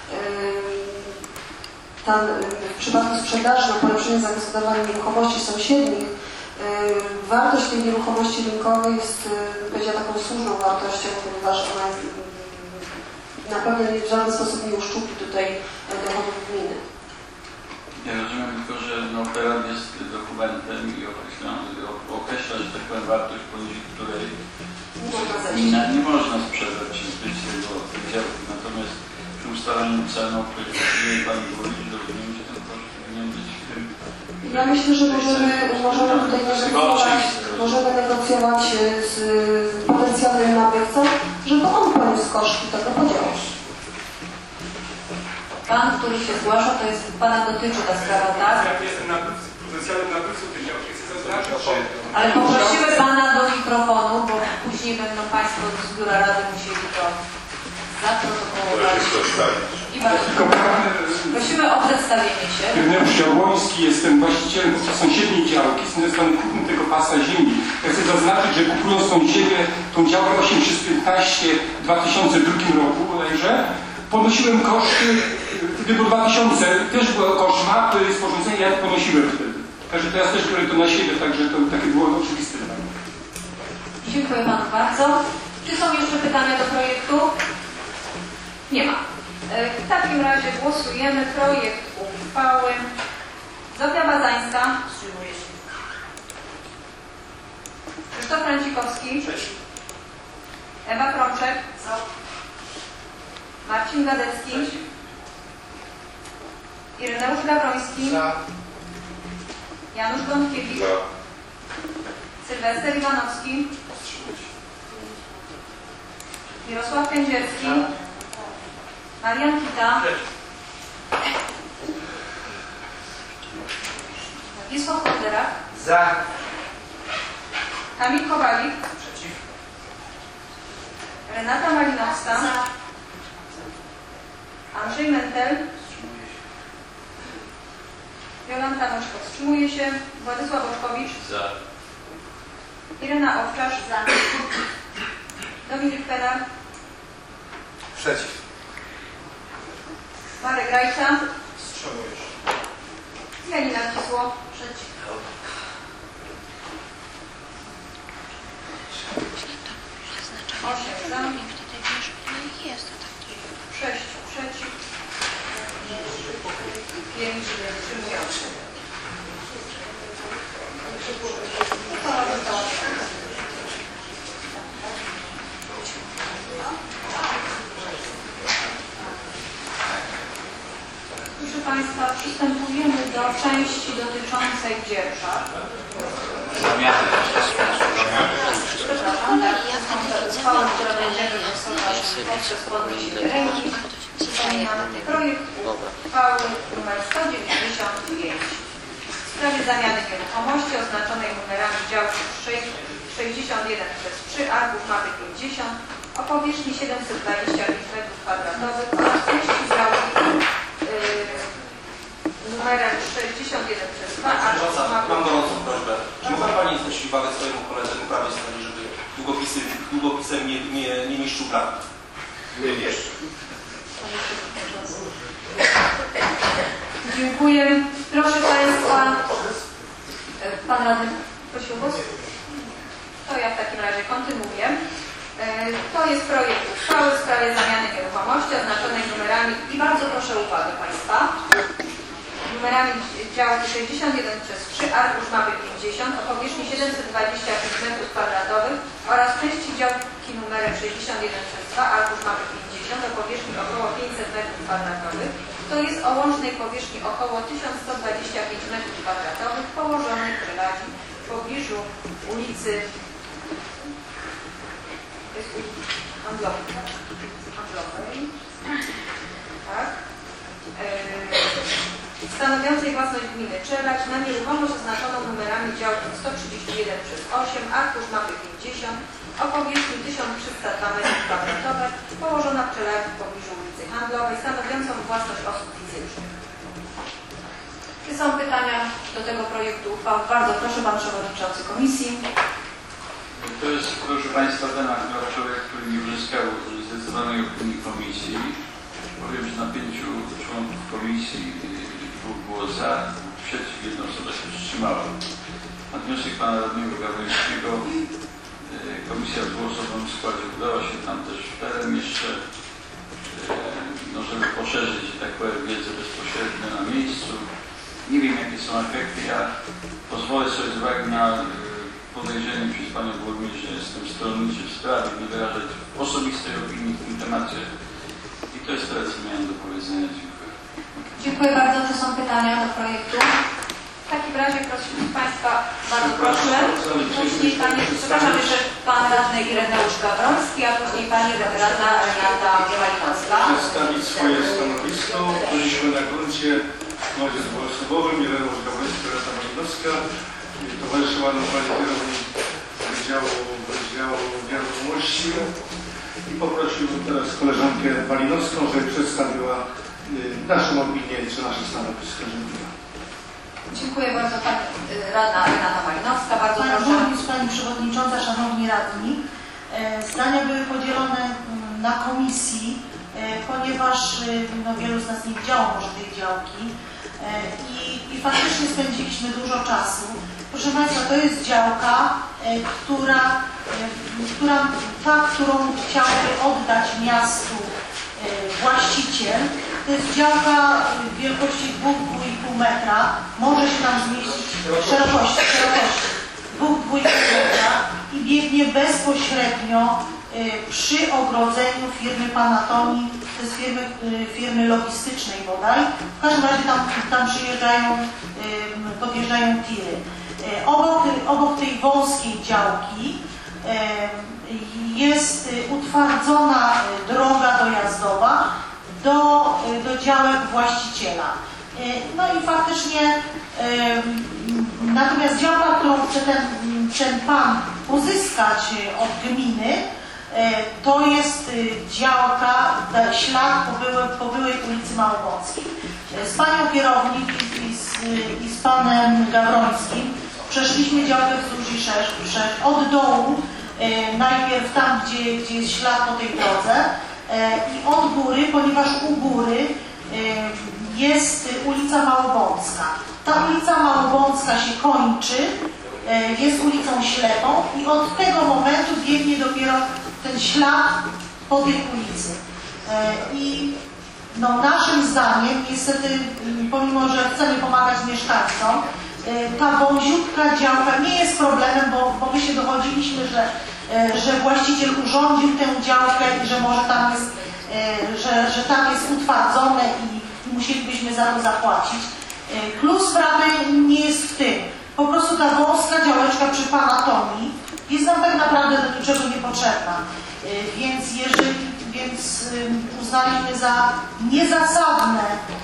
tam w przypadku sprzedaży na polepszenie zagospodarowania nieruchomości sąsiednich wartość tej nieruchomości rynkowej jest, będzie taką słuszną wartością, ponieważ ona jest, na pewno w żaden sposób nie uszczupi tutaj dochodów gminy. Ja rozumiem tylko, że no, operat jest dokumentem i określa, określa, że tak powiem, wartość, poniżej której gmina nie można sprzedać czy zbyć tego działki. Natomiast przy ustalaniu ceny, o której próbuje Pani powiedzieć, rozumiem, że ten koszt powinien być w tym. Ja myślę, że możemy, możemy tutaj negocjować, możemy negocjować z potencjalnym nabywcą, żeby on poniósł koszty tego podziału. Pan, który się zgłasza, to jest Pana dotyczy ta sprawa, tak? Ja jestem nabywcą, potencjalnym nabywcą tej działki. Chcę zaznaczyć, że... Ale poprosimy Pana do mikrofonu, bo później będą Państwo z Biura Rady musieli to zaprotokołować. I bardzo prosimy o przedstawienie się. Ireneusz Jabłoński, jestem właścicielem sąsiedniej działki, jestem kupnym tego pasa ziemi. Ja chcę zaznaczyć, że kupując tą ziemię, tą działkę osiem przez piętnaście w dwa tysiące drugim roku bodajże, ponosiłem koszty tylko dwa tysiące, też była koszt mapy, sporządzenia, ja ponosiłem wtedy. Także teraz też biorę to na siebie, także to takie było oczywiste. Dziękuję Panu bardzo. Czy są jeszcze pytania do projektu? Nie ma. W takim razie głosujemy projekt uchwały. Zofia Bazańska. Wstrzymuje się. Krzysztof Francikowski. Ewa Krączek. Marcin Gadecki. Ireneusz Gawroński. Za. Janusz Gątkiewicz. Za. Sylwester Iwanowski. Mirosław Kędzierski. Marian Kita. Wisław Chodera. Za. Kamil Kowalik. Przeciw. Renata Malinowska. Za. Andrzej Mentel. Jolanta Moczko wstrzymuje się. Władysław Oczkowicz. Za. Irena Owczarz. Za. Dominik Fenar. Przeciw. Marek Rajca. Wstrzymuję się. Janina Cisło. Przeciw. Osiem za. Sześć przeciw. Pięć wstrzymujących. Proszę Państwa, przystępujemy do części dotyczącej dzierża. Zamiany. Przepraszam, tak, uchwała, która będziemy głosować poprzez podniesienie ręki. Przypominamy projekt uchwały nr sto dziewięćdziesiąt pięć w sprawie zamiany nieruchomości oznaczonej numerami działków sześćdziesiąt jeden przez trzy, arkusz mapy pięćdziesiąt o powierzchni siedemset dwadzieścia pięć metrów kwadratowych oraz części działki yy, numerem sześćdziesiąt jeden przez dwa, arkusz mapy... Mam gorącą prośbę. Czy mogła Pani zwrócić uwagę swojemu koledze po prawej stronie, żeby długopisy, długopisem nie, nie, nie niszczył prawdy? Nie niszczy. Dziękuję. Proszę Państwa, Pan Radny prosił o głos? To ja w takim razie kontynuuję. To jest projekt uchwały w sprawie zamiany nieruchomości oznaczonej numerami i bardzo proszę uwagę Państwa. Numerami działki sześćdziesiąt jeden przez trzy, arkusz mapy pięćdziesiąt o powierzchni siedemset dwadzieścia pięć metrów kwadratowych oraz części działki numerem sześćdziesiąt jeden przez dwa, arkusz mapy pięćdziesiąt o powierzchni około pięćset metrów kwadratowych. To jest o łącznej powierzchni około tysiąc sto dwadzieścia pięć metrów kwadratowych położonej w Żelazi w pobliżu ulicy jest ulicy Handlowej. Handlowej. Tak. Yy, stanowiącej własność gminy Czelać na nieruchomość oznaczoną numerami działki sto trzydzieści jeden przez osiem, arkusz mapy pięćdziesiąt o powierzchni tysiąc trzysta dwa metrów kwadratowe położona w Czeladzi w pobliżu ulicy Handlowej stanowiącą własność osób fizycznych. Czy są pytania do tego projektu uchwał? Bardzo proszę, Pan Przewodniczący Komisji. To jest, proszę Państwa, ten projekt, który nie uzyskał zdecydowanej opinii Komisji. Powiem, że na pięciu członków Komisji dwóch było za, przeciw, jedna osoba się wstrzymała. Na wniosek Pana Radnego Gawrońskiego Komisja w dwuosobowym składzie udała się tam też w teren jeszcze, no, żeby poszerzyć, tak powiem, wiedzę bezpośrednio na miejscu. Nie wiem, jakie są efekty. Ja pozwolę sobie z uwagi na podejrzenie przez Panią Burmistrz, że jestem stronniczy w sprawie, nie wyrażać osobistej opinii w tym temacie. I to jest tyle, co miałem do powiedzenia. Dziękuję. Dziękuję bardzo. Czy są pytania do projektu? W takim razie proszę Państwa, bardzo proszę. Później Pani, przepraszam, jeszcze Pan Radny Ireneusz Gawroński, a później Pani Radna Renata Malinowska. Przedstawić swoje stanowisko. Byliśmy na gruncie mowie dwuosobowym. Ireneusz Gawroński, Renata Malinowska. Towarzyszyła nam Pani kierownik Wydziału, Wydziału Nieruchomości i poprosił teraz koleżankę Malinowską, żeby przedstawiła naszą opinię czy nasze stanowisko. Dziękuję. Dziękuję bardzo Pani Radna Renata Malinowska. Bardzo Pani proszę. Burmistrz, Pani Przewodnicząca, Szanowni Radni. Zdania były podzielone na komisji, ponieważ no, wielu z nas nie widziało może tej działki i, i faktycznie spędziliśmy dużo czasu. Proszę Państwa, to jest działka, która, która, ta, którą chciałby oddać miastu właściciel. To jest działka wielkości dwa i pół metra, może się tam zmieścić szerokości, szerokości dwa i pół metra i biegnie bezpośrednio przy ogrodzeniu firmy Panatoni, to jest firmy, firmy logistycznej bodaj. W każdym razie tam, tam przyjeżdżają, podjeżdżają tiry. Obok, obok tej wąskiej działki jest utwardzona droga dojazdowa do, do działek właściciela. No i faktycznie Natomiast działka, którą chce ten, ten pan pozyskać od gminy, to jest działka, ślad po byłej, po byłej ulicy Małobockiej. Z panią kierownik i z, i z panem Gawrońskim przeszliśmy działkę wzdłuż i szerz, od dołu, najpierw tam, gdzie, gdzie jest ślad po tej drodze, i od góry, ponieważ u góry jest ulica Małobocka. Ta ulica Małobocka się kończy, jest ulicą ślepą i od tego momentu biegnie dopiero ten ślad po tej ulicy. I no, naszym zdaniem, niestety, pomimo że chcemy pomagać mieszkańcom, ta wąziutka działka nie jest problemem, bo, bo my się dochodziliśmy, że, że właściciel urządził tę działkę i że może tam jest, że, że tam jest utwardzone i musielibyśmy za to zapłacić. Plus sprawy nie jest w tym. Po prostu ta wąska działeczka przy pana Tomi jest nam tak naprawdę do niczego niepotrzebna. Więc jeżeli, więc uznaliśmy za niezasadne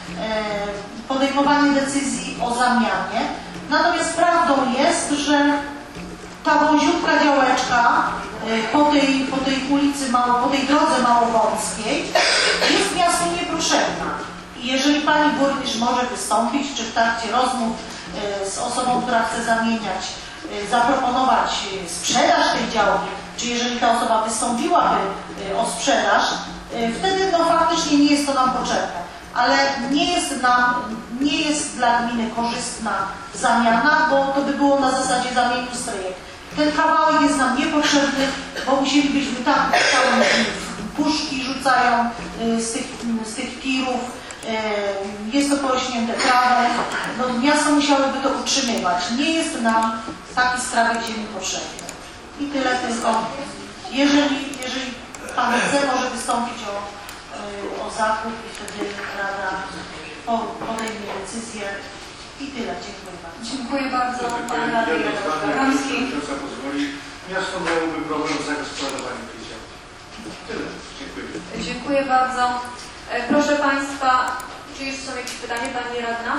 podejmowanie decyzji o zamianie. Natomiast prawdą jest, że ta wąziutka działeczka po tej, po tej ulicy, Mało, po tej drodze Małowąskiej jest miastu niepotrzebna. I jeżeli pani burmistrz może wystąpić, czy w trakcie rozmów z osobą, która chce zamieniać, zaproponować sprzedaż tej działki, czy jeżeli ta osoba wystąpiłaby o sprzedaż, wtedy no faktycznie nie jest to nam potrzebne. Ale nie jest nam, nie jest dla gminy korzystna zamiana, bo to by było na zasadzie zamienił stryjek. Ten kawałek jest nam niepotrzebny, bo musielibyśmy tam całe puszki rzucają z tych, z tych tirów, jest to porośnięte trawą, no miasto musiałoby to utrzymywać. Nie jest nam taki skrawek ziemi potrzebny. I tyle tylko. Jeżeli, jeżeli pan chce, może wystąpić o, o zakup i wtedy Rada podejmie decyzję. I tyle. Dziękuję bardzo. Dziękuję bardzo. Pan Radny Gawroński. pozwoli, miasto miałoby problem z zagospodarowaniem tej działki. Tyle. Dziękuję. Dziękuję bardzo. Proszę Państwa, czy jeszcze są jakieś pytania? Pani Radna?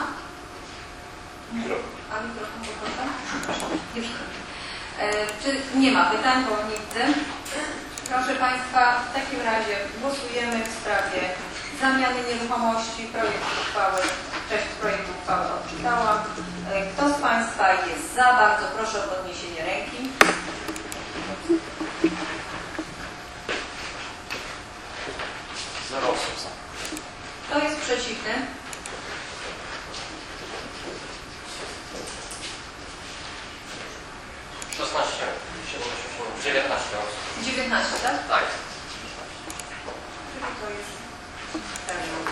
A mikrofon poproszę. Czy nie ma pytań, bo nie widzę. Proszę Państwa, w takim razie głosujemy w sprawie zamiany nieruchomości. Projekt uchwały, część projektu uchwały odczytałam. Kto z Państwa jest za? Bardzo proszę o podniesienie ręki. Zero osób za. Kto jest przeciwny? szesnaście, dziewiętnaście osób. dziewiętnaście, tak? Tak. Czyli to jest termin.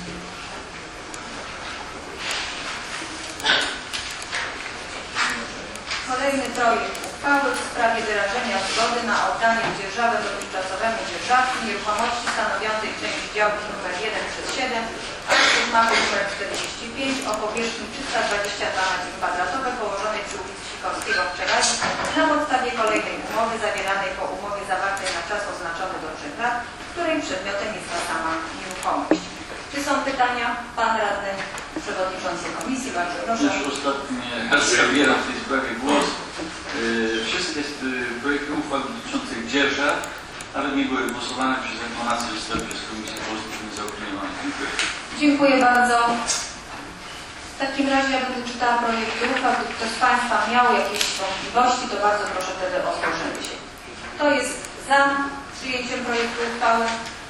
Kolejny projekt uchwały w sprawie wyrażenia zgody na oddanie w dzierżawę dotychczasowemu dzierżawcy nieruchomości stanowiącej część działki nr jeden przez siedem, a przez mapę nr czterdzieści pięć o powierzchni trzysta dwadzieścia dwa metrów kwadratowych położonej przy ulicy Sikorskiego w Czelawie na podstawie kolejnej umowy zawieranej po umowie zawartej na czas oznaczony do trzech lat, której przedmiotem jest ta sama nieruchomość. Czy są pytania? Pan Radny Przewodniczący Komisji, bardzo proszę. Już ostatnie raz zabieram w tej sprawie głos. Wszystkie projekty uchwał dotyczących dzierżaw, ale nie były głosowane przez aklamację, zostały przez Komisję Polską zaopiniowane. Dziękuję. Dziękuję bardzo. W takim razie ja będę czytała projekt uchwał. Gdyby ktoś z Państwa miał jakieś wątpliwości, to bardzo proszę wtedy o zgłoszenie się. Kto jest za przyjęciem projektu uchwały?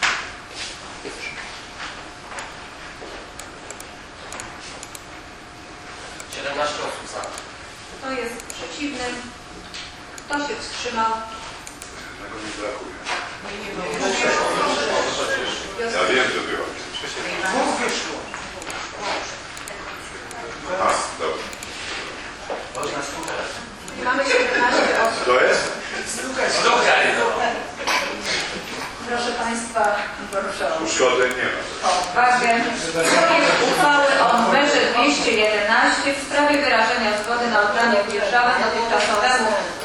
siedemnaście osób za. Kto jest przeciwny? Kto się wstrzymał? Tego nie brakuje. Nie, nie Ja wiem, że było. Dwóch wyszło. Aha, dobra. Można słuchać. Mamy siedemnaście osób. To jest? Słuchaj. Proszę Państwa, proszę o Uszkodzeń nie ma. uwagę. Projekt uchwały o numerze dwieście jedenaście w sprawie wyrażenia zgody na oddanie w dzierżawę dotychczasowemu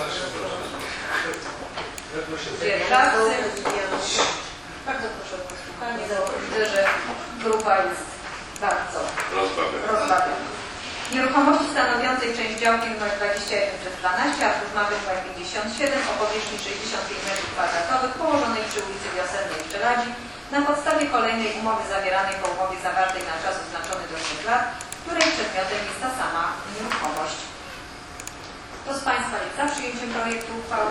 dzierżawcy. Bardzo proszę o posłuchanie, bo widzę, że grupa jest bardzo rozbawiona. Nieruchomości stanowiącej część działki nr dwadzieścia jeden przez dwanaście, arkusz mapy nr pięćdziesiąt siedem o powierzchni sześćdziesiąt pięć metrów kwadratowych położonej przy ulicy Wiosennej w Czeladzi na podstawie kolejnej umowy zawieranej po umowie zawartej na czas oznaczony do trzech lat, której przedmiotem jest ta sama nieruchomość. Kto z Państwa jest za przyjęciem projektu uchwały?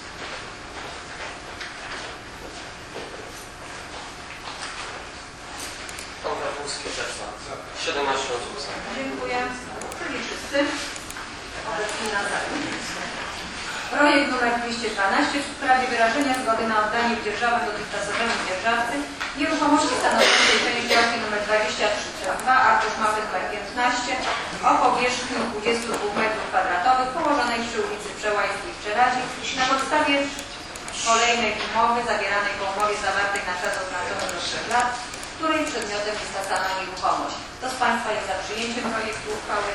Pan Grabowski, siedemnaście osób za. Dziękuję. Czyli wszyscy obecni na sali. Projekt nr dwieście dwanaście w sprawie wyrażenia zgody na oddanie w dzierżawę dotychczasowemu dzierżawcy nieruchomości stanowiącej część działki nr dwadzieścia trzy przez dwa, arkusz mapy nr piętnaście o powierzchni dwudziestu dwóch metrów kwadratowych położonej przy ulicy Przełajskiej w Czeladzi na podstawie kolejnej umowy zawieranej po umowie zawartej na czas oznaczony do trzech lat, której przedmiotem jest ta sama nieruchomość. Kto z Państwa jest za przyjęciem projektu uchwały?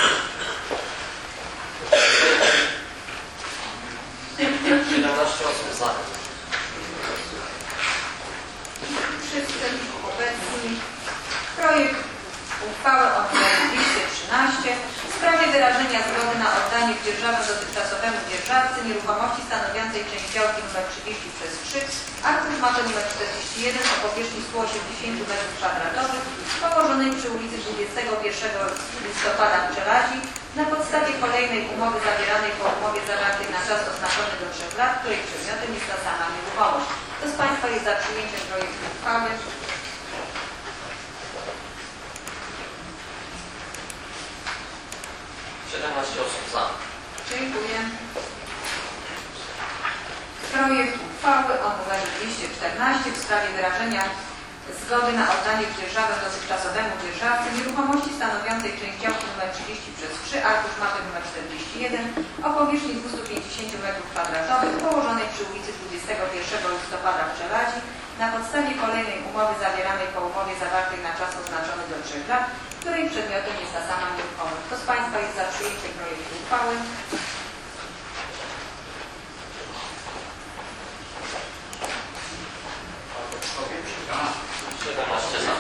siedemnaście osób za. Wszyscy obecni. Projekt uchwały o numerze dwieście trzynaście w sprawie wyrażenia zgody na oddanie w dzierżawę dotychczasowemu dzierżawcy nieruchomości stanowiącej część działki nr trzydzieści przez trzy, arkusz mapy nr czterdzieści jeden o powierzchni stu osiemdziesięciu metrów kwadratowych położonej przy ulicy dwudziestego pierwszego listopada w Czeladzi na podstawie kolejnej umowy zawieranej po umowie zawartej na czas oznaczony do trzech lat, której przedmiotem jest ta sama nieruchomość. Kto z Państwa jest za przyjęciem projektu uchwały? siedemnaście osób za. Dziękuję. Projekt uchwały o numerze dwieście czternaście w sprawie wyrażenia zgody na oddanie w dzierżawę dotychczasowemu dzierżawcy nieruchomości stanowiącej część działki nr trzydzieści przez trzy, arkusz mapy nr czterdzieści jeden o powierzchni dwustu pięćdziesięciu metrów kwadratowych położonej przy ulicy dwudziestego pierwszego listopada w Czeladzi na podstawie kolejnej umowy zawieranej po umowie zawartej na czas oznaczony do trzech lat, której przedmiotem jest ta sama nieruchomość. Kto z Państwa jest za przyjęciem projektu uchwały? siedemnaście za.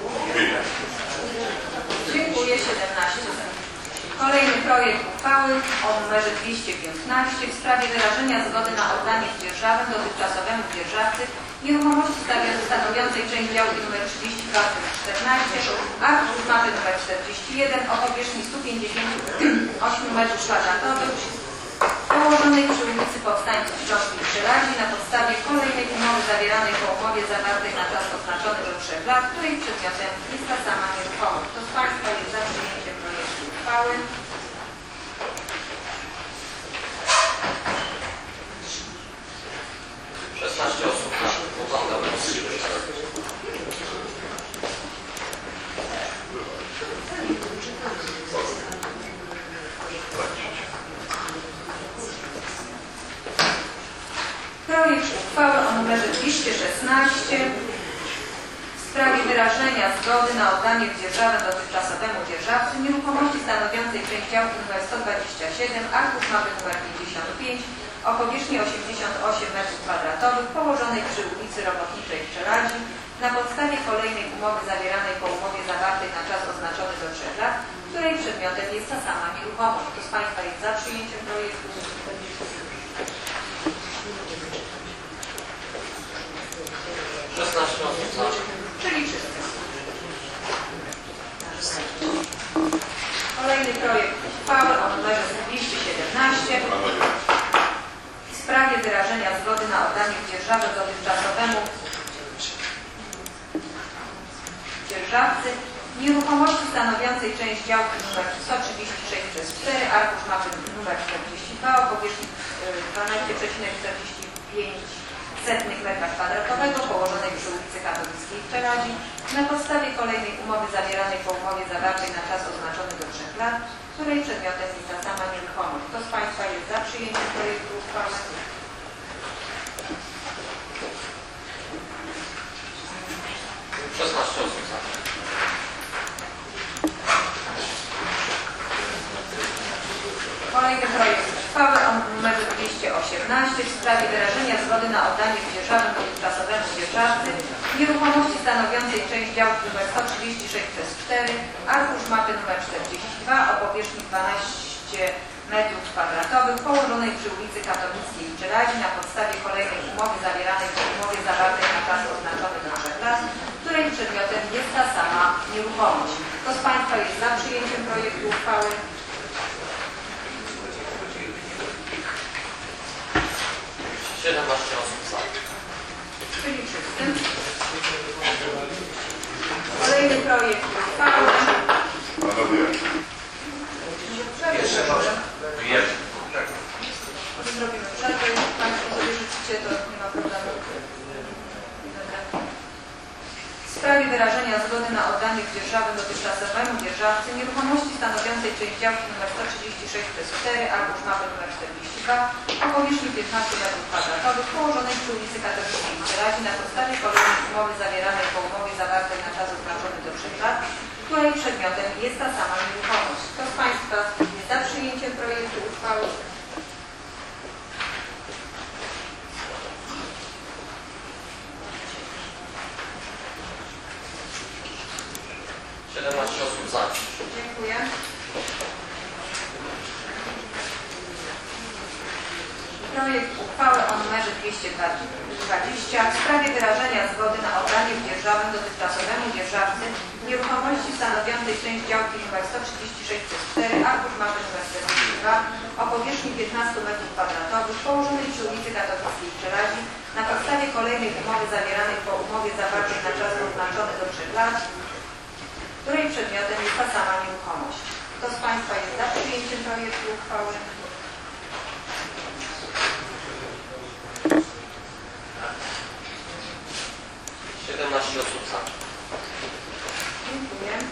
Dziękuję. siedemnaście za. Kolejny projekt uchwały o numerze dwieście piętnaście w sprawie wyrażenia zgody na oddanie w dzierżawę dotychczasowemu dzierżawcy nieruchomości stanowiącej część działki nr trzydzieści dwa przez czternaście, arkusz mapy nr czterdzieści jeden o powierzchni stu pięćdziesięciu ośmiu metrów kwadratowych położonej przy ulicy Powstańców Śląskich w Czeladzi na podstawie kolejnej umowy zawieranej po umowie zawartej na czas oznaczony do trzech lat, której przedmiotem jest ta sama nieruchomość. Kto z Państwa jest za przyjęciem projektu uchwały? szesnaście osób za. Pan Grabowski. Projekt uchwały o numerze dwieście szesnaście w sprawie wyrażenia zgody na oddanie w dzierżawę dotychczasowemu dzierżawcy nieruchomości stanowiącej część działki nr sto dwadzieścia siedem, arkusz mapy nr pięćdziesiąt pięć o powierzchni osiemdziesiąt osiem metrów kwadratowych położonej przy ulicy Robotniczej w Czeladzi na podstawie kolejnej umowy zawieranej po umowie zawartej na czas oznaczony do trzech lat, której przedmiotem jest ta sama nieruchomość. Kto z Państwa jest za przyjęciem projektu? szesnaście osób za. Czyli wszyscy. Kolejny projekt uchwały o numerze dwieście siedemnaście w sprawie wyrażenia zgody na oddanie w dzierżawę dotychczasowemu dzierżawcy nieruchomości stanowiącej część działki nr sto trzydzieści sześć przez cztery, arkusz mapy nr czterdzieści dwa o powierzchni dwanaście przecinek czterdzieści pięć setnych metra kwadratowego położonej przy ulicy Katolickiej w Czeladzi na podstawie kolejnej umowy zawieranej po umowie zawartej na czas oznaczony do trzech lat, której przedmiotem jest ta sama nieruchomość. Kto z Państwa jest za przyjęciem projektu uchwały? szesnaście osób za. Kolejny projekt uchwały o numerze dwieście osiemnaście w sprawie wyrażenia zgody na oddanie w dzierżawę dotychczasowemu dzierżawcy Nieruchomości stanowiącej część działki nr sto trzydzieści sześć przez cztery, arkusz mapy nr czterdzieści dwa o powierzchni dwanaście metrów kwadratowych położonej przy ulicy Katowickiej w Żelazi na podstawie kolejnej umowy zawieranej w umowie zawartej na czas oznaczony do trzech lat, której przedmiotem jest ta sama nieruchomość. Kto z Państwa jest za przyjęciem projektu uchwały? siedemnaście osób za. Czyli wszyscy. Kolejny projekt uchwały. Panowie. Jeszcze może. Jest. Może zrobimy przerwę. Państwo sobie życzycie, to nie ma problemu. W sprawie wyrażenia zgody na oddanie w dzierżawę dotychczasowemu dzierżawcy nieruchomości stanowiącej część działki nr sto trzydzieści sześć przez cztery, arkusz mapy nr czterdzieści dwa o powierzchni piętnaście metrów kwadratowych położonej przy ulicy Katowickiej w Żelazi na podstawie kolejnej umowy zawieranej po umowie zawartej na czas oznaczony do trzech lat, której przedmiotem jest ta sama nieruchomość. Kto z Państwa jest za przyjęciem projektu uchwały? siedemnaście osób za. Dziękuję. Projekt uchwały o numerze dwieście dwadzieścia w sprawie wyrażenia zgody na oddanie w dzierżawę dotychczasowemu dzierżawcy nieruchomości stanowiącej część działki nr sto trzydzieści sześć przez cztery, arkusz mapy nr czterdzieści dwa o powierzchni piętnaście metrów kwadratowych położonej przy ulicy Katowickiej w Żelazi na podstawie kolejnej umowy zawieranej po umowie zawartej na czas oznaczony do trzech lat, której przedmiotem jest ta sama nieruchomość. Kto z Państwa jest za przyjęciem projektu uchwały? siedemnaście osób za. Dziękuję.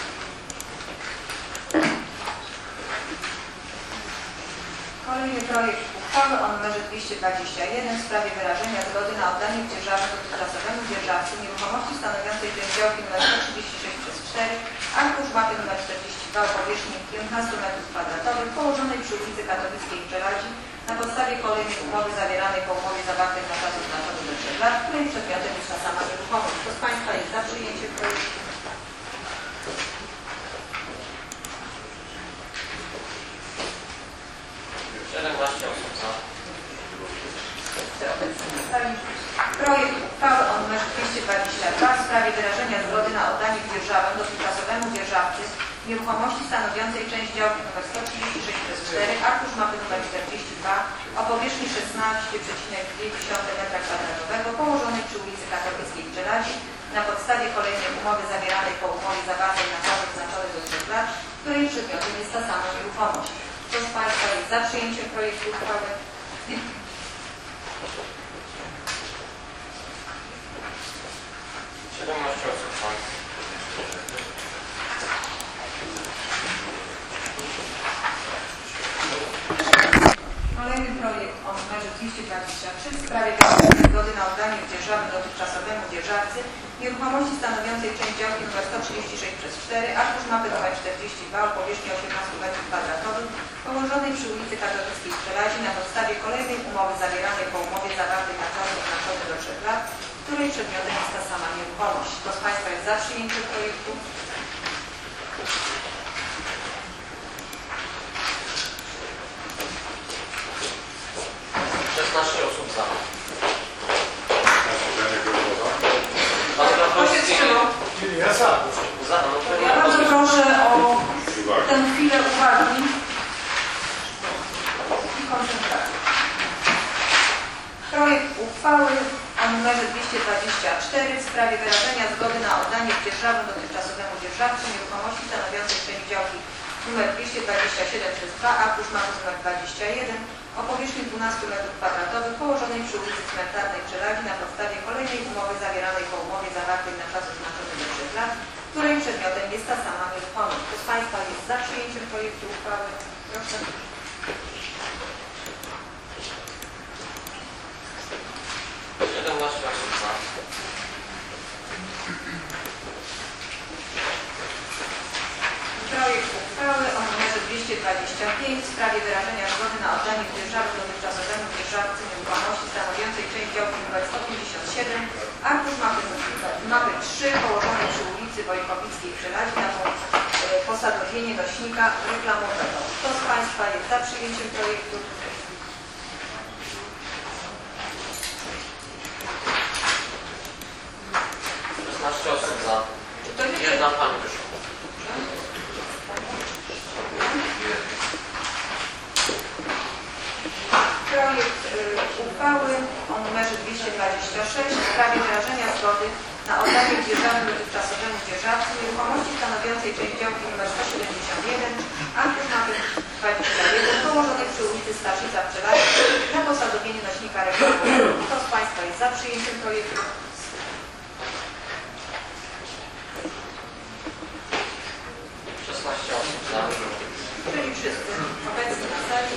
Kolejny projekt uchwały o numerze dwieście dwadzieścia jeden w sprawie wyrażenia zgody na oddanie w dzierżawę dotychczasowemu dzierżawcy nieruchomości stanowiącej część działki nr sto trzydzieści sześć przez cztery, arkusz mapy nr czterdzieści dwa o powierzchni piętnaście metrów kwadratowych położonej przy ulicy Katowickiej w Żelazi na podstawie kolejnej umowy zawieranej po umowie zawartej na czas oznaczony do trzech lat, której przedmiotem jest ta sama nieruchomość. Kto z Państwa jest za przyjęciem projektu? siedemnaście osób za. Projekt uchwały o numerze dwieście dwadzieścia dwa w sprawie wyrażenia zgody na oddanie w dzierżawę dotychczasowemu dzierżawcy nieruchomości stanowiącej część działki nr sto trzydzieści sześć przez cztery, arkusz mapy nr czterdzieści dwa o powierzchni szesnaście przecinek dwa metra kwadratowego położonej przy ulicy Katowickiej w Żelazi na podstawie kolejnej umowy zawieranej po umowie zawartej na czas oznaczony do trzech lat, której przedmiotem jest ta sama nieruchomość. Kto z Państwa jest za przyjęciem projektu uchwały? siedemnaście osób za. Kolejny projekt o numerze dwieście dwadzieścia trzy w sprawie wyrażenia zgody na oddanie w dzierżawę dotychczasowemu dzierżawcy nieruchomości stanowiącej część działki nr sto trzydzieści sześć przez cztery, arkusz mapy nr czterdzieści dwa o powierzchni osiemnaście metrów kwadratowych położonej przy ulicy Katowickiej w Żelazi na podstawie kolejnej umowy zawieranej po umowie zawartej na czas oznaczony do trzech lat, której przedmiotem jest ta sama nieruchomość. Kto z Państwa jest za przyjęciem projektu? szesnaście osób za. Kto się wstrzymał? Ja za. Za. Ja bardzo proszę o tę chwilę uwagi i koncentracji. Projekt uchwały o numerze dwieście dwadzieścia cztery w sprawie wyrażenia zgody na oddanie w dzierżawę dotychczasowemu dzierżawcy nieruchomości stanowiącej część działki nr dwieście dwadzieścia siedem przez dwa, arkusz mapy nr dwadzieścia jeden o powierzchni dwanaście metrów kwadratowych położonej przy ulicy Cmentarnej w Żelazi na podstawie kolejnej umowy zawieranej po umowie zawartej na czas oznaczony do trzech lat, której przedmiotem jest ta sama nieruchomość. Kto z Państwa jest za przyjęciem projektu uchwały? Proszę. siedemnaście osób za. Projekt uchwały o numerze dwieście dwadzieścia pięć w sprawie wyrażenia zgody na oddanie w dzierżawę dotychczasowemu dzierżawcy nieruchomości stanowiącej część działki nr sto pięćdziesiąt siedem, Arkusz mapy, mapy trzy położonej przy ulicy Wojkowickiej w Żeladzie na posadowienie nośnika reklamowego. Kto z Państwa jest za przyjęciem projektu? szesnaście osób za. Jedna pani wyszła. Projekt y, uchwały o numerze dwieście dwadzieścia sześć w sprawie wyrażenia zgody na oddanie dzierżawy dotychczasowemu dzierżawcy nieruchomości stanowiącej część działki nr sto siedemdziesiąt jeden, arkusz mapy dwadzieścia jeden, położonej przy ulicy Staszica w Żeladzie na posadowienie nośnika reklamowego. Kto z Państwa jest za przyjęciem projektu? szesnaście osób za. Czyli wszyscy obecni na sali.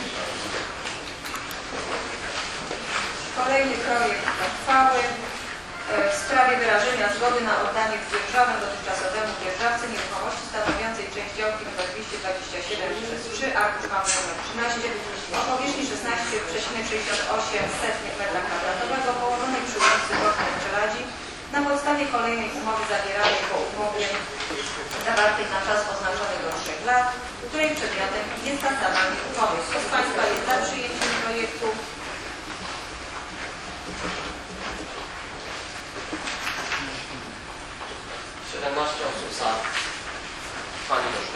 Kolejny projekt uchwały w sprawie wyrażenia zgody na oddanie w dzierżawę dotychczasowemu dzierżawcy nieruchomości stanowiącej część działki nr dwieście dwadzieścia siedem przez trzy, arkusz mapy nr trzynaście o powierzchni szesnaście przecinek sześćdziesiąt osiem metra kwadratowego położonej przy ulicy Bocznej w Żeladzi na podstawie kolejnej umowy zawieranej po umowie zawartej na czas oznaczony do trzech lat, której przedmiotem jest ta sama nieruchomość. Kto z Państwa jest za przyjęciem projektu? siedemnaście osób za. Pani wyszła.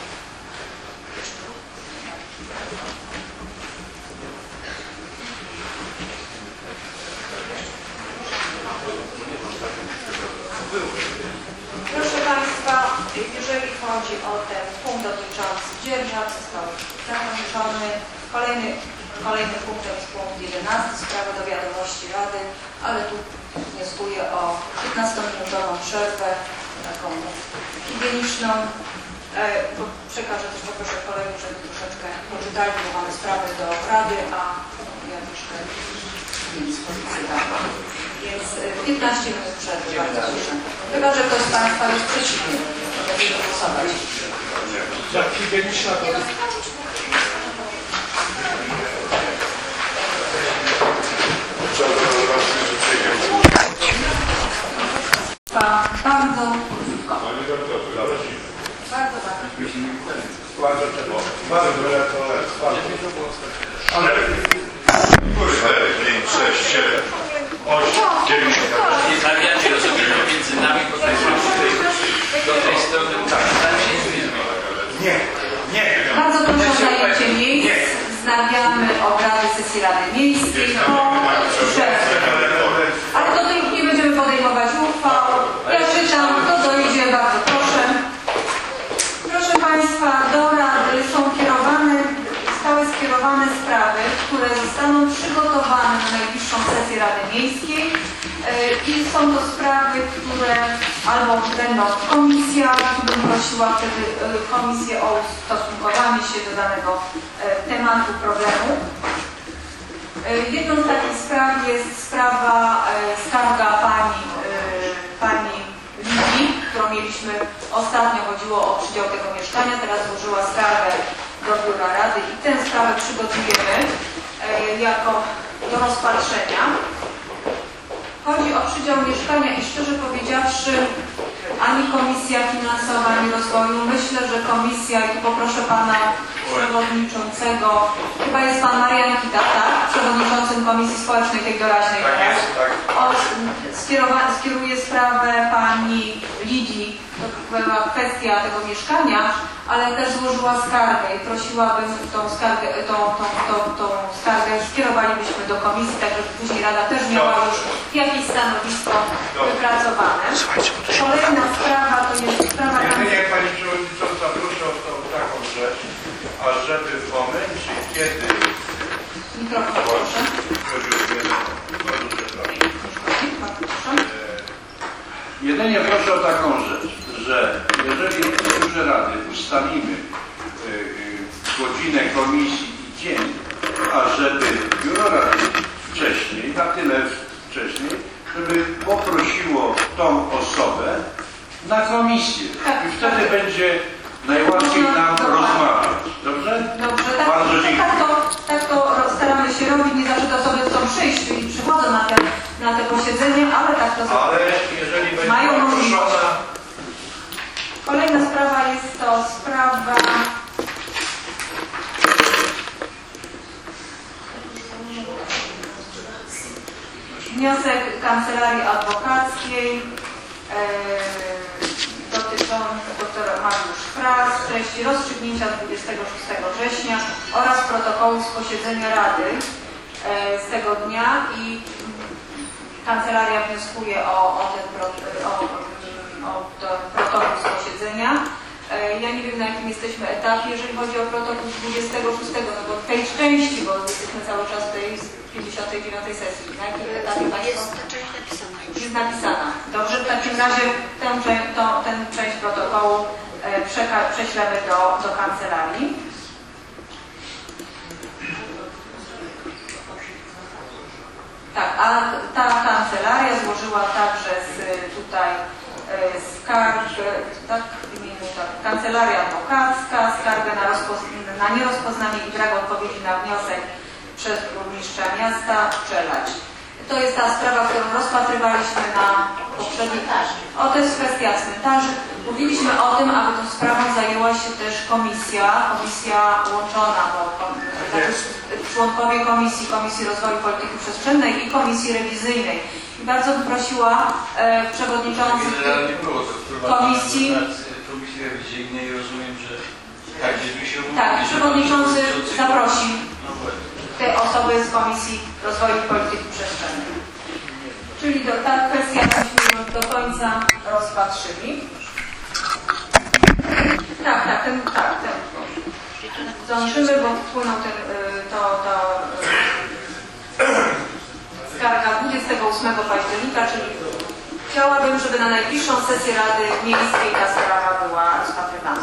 Proszę Państwa, jeżeli chodzi o ten punkt dotyczący dzierżaw, został zakończony. Kolejny, kolejny punktem jest punkt jedenasty, sprawy do wiadomości Rady, ale tu wnioskuję o piętnastominutową przerwę, taką higieniczną. E, przekażę też poproszę kolegów, żeby troszeczkę poczytali, bo mamy sprawy do Rady, a ja troszkę nic pozycji dam. Więc piętnaście minut przerwy, bardzo proszę. Chyba że ktoś z Państwa jest przeciwny, żeby głosować. Jak higieniczna to... Bardzo krótko. Bardzo, bardzo. Bardzo czego? Bardzo ale cztery, pięć, sześć, siedem, osiem, dziewięć. Nie zawiacie rozumienia między nami, bo tak do tej strony tak. Nie, nie. Bardzo proszę o zajęcie miejsc. Wznawiamy obrady sesji Rady Miejskiej po przerwie. Ale do tych nie będziemy podejmować uchwał. Ja czytam, kto dojdzie, bardzo proszę. Proszę Państwa, do Rady są kierowane, zostały skierowane sprawy, które zostaną przygotowane na najbliższą sesję Rady Miejskiej i są to sprawy, które albo będą w komisjach, tu bym prosiła wtedy komisję o ustosunkowanie się do danego tematu, problemu. Jedną z takich spraw jest sprawa skarga pani, pani Lidii, którą mieliśmy ostatnio, chodziło o przydział tego mieszkania, teraz złożyła skargę do Biura Rady i tę sprawę przygotujemy jako do rozpatrzenia. Chodzi o przydział mieszkania i szczerze powiedziawszy, ani Komisja Finansowa, ani Rozwoju, myślę, że Komisja, i tu poproszę Pana Przewodniczącego, chyba jest Pan Marian Kita, tak? Przewodniczącym Komisji Społecznej tej doraźnej. Tak jest, tak. Skieruje sprawę Pani Lidii, to była kwestia tego mieszkania, ale też złożyła skargę i prosiłabym tą skargę, tą, tą, tą, tą skargę skierowalibyśmy do komisji, tak żeby później Rada też miała już jakieś stanowisko wypracowane. Kolejna sprawa to jest sprawa... Jedynie Pani Przewodnicząca, proszę o tą taką rzecz, ażeby w momencie, kiedy... Mikrofon, proszę. Jedynie proszę o taką rzecz, że jeżeli w Biurze Rady ustalimy godzinę komisji i dzień, ażeby Biuro Rady wcześniej, na tyle wcześniej, żeby poprosiło tą osobę na komisję. I wtedy będzie najłatwiej nam rozmawiać. Dobrze? Dobrze, tak, Bardzo tak, to, tak to staramy się robić, nie zawsze te osoby chcą przyjść i przychodzą na te, na te posiedzenia. posiedzenie, ale tak to Ale jeżeli będzie mają możliwość. poruszona... Kolejna sprawa jest to sprawa wniosek Kancelarii Adwokackiej e, dotyczący doktora Mariusz Fras w treści rozstrzygnięcia dwudziestego szóstego września oraz protokołu z posiedzenia Rady e, z tego dnia i Kancelaria wnioskuje o, o ten pro, o, o ten protokół z posiedzenia. E, ja nie wiem, na jakim jesteśmy etapie, jeżeli chodzi o protokół z dwudziestego szóstego, no bo tej części, bo jesteśmy cały czas w tej pięćdziesiątej dziewiątej sesji. Na jakim etapie Państwo? Jest ta część napisana już. Jest napisana. Dobrze, w takim razie tę, to, ten część protokołu e, prześlemy do, do kancelarii. Tak, a ta kancelaria złożyła także z, tutaj e, skargę, tak, w imieniu, tak, Kancelaria Adwokacka, skargę na, na nierozpoznanie i brak odpowiedzi na wniosek przez burmistrza miasta Czelać. To jest ta sprawa, którą rozpatrywaliśmy na poprzedniej. O, to jest kwestia cmentarzy. Mówiliśmy o tym, aby tą sprawą zajęła się też komisja, komisja łączona, bo znaczy członkowie komisji, Komisji Rozwoju Polityki Przestrzennej i Komisji Rewizyjnej. I bardzo bym prosiła e, przewodniczących komisji. Komisji Rewizyjnej rozumiem, że tak, żeśmy się umówili. Tak, przewodniczący zaprosi te osoby z Komisji Rozwoju i Polityki Przestrzennej. Czyli do, ta kwestia myśmy już do końca rozpatrzyli. Tak, tak, ten, tak, ten. Zdążymy, bo wpłynął ten, to, to skarga dwudziestego ósmego października, czyli chciałabym, żeby na najbliższą sesję Rady Miejskiej ta sprawa była rozpatrywana.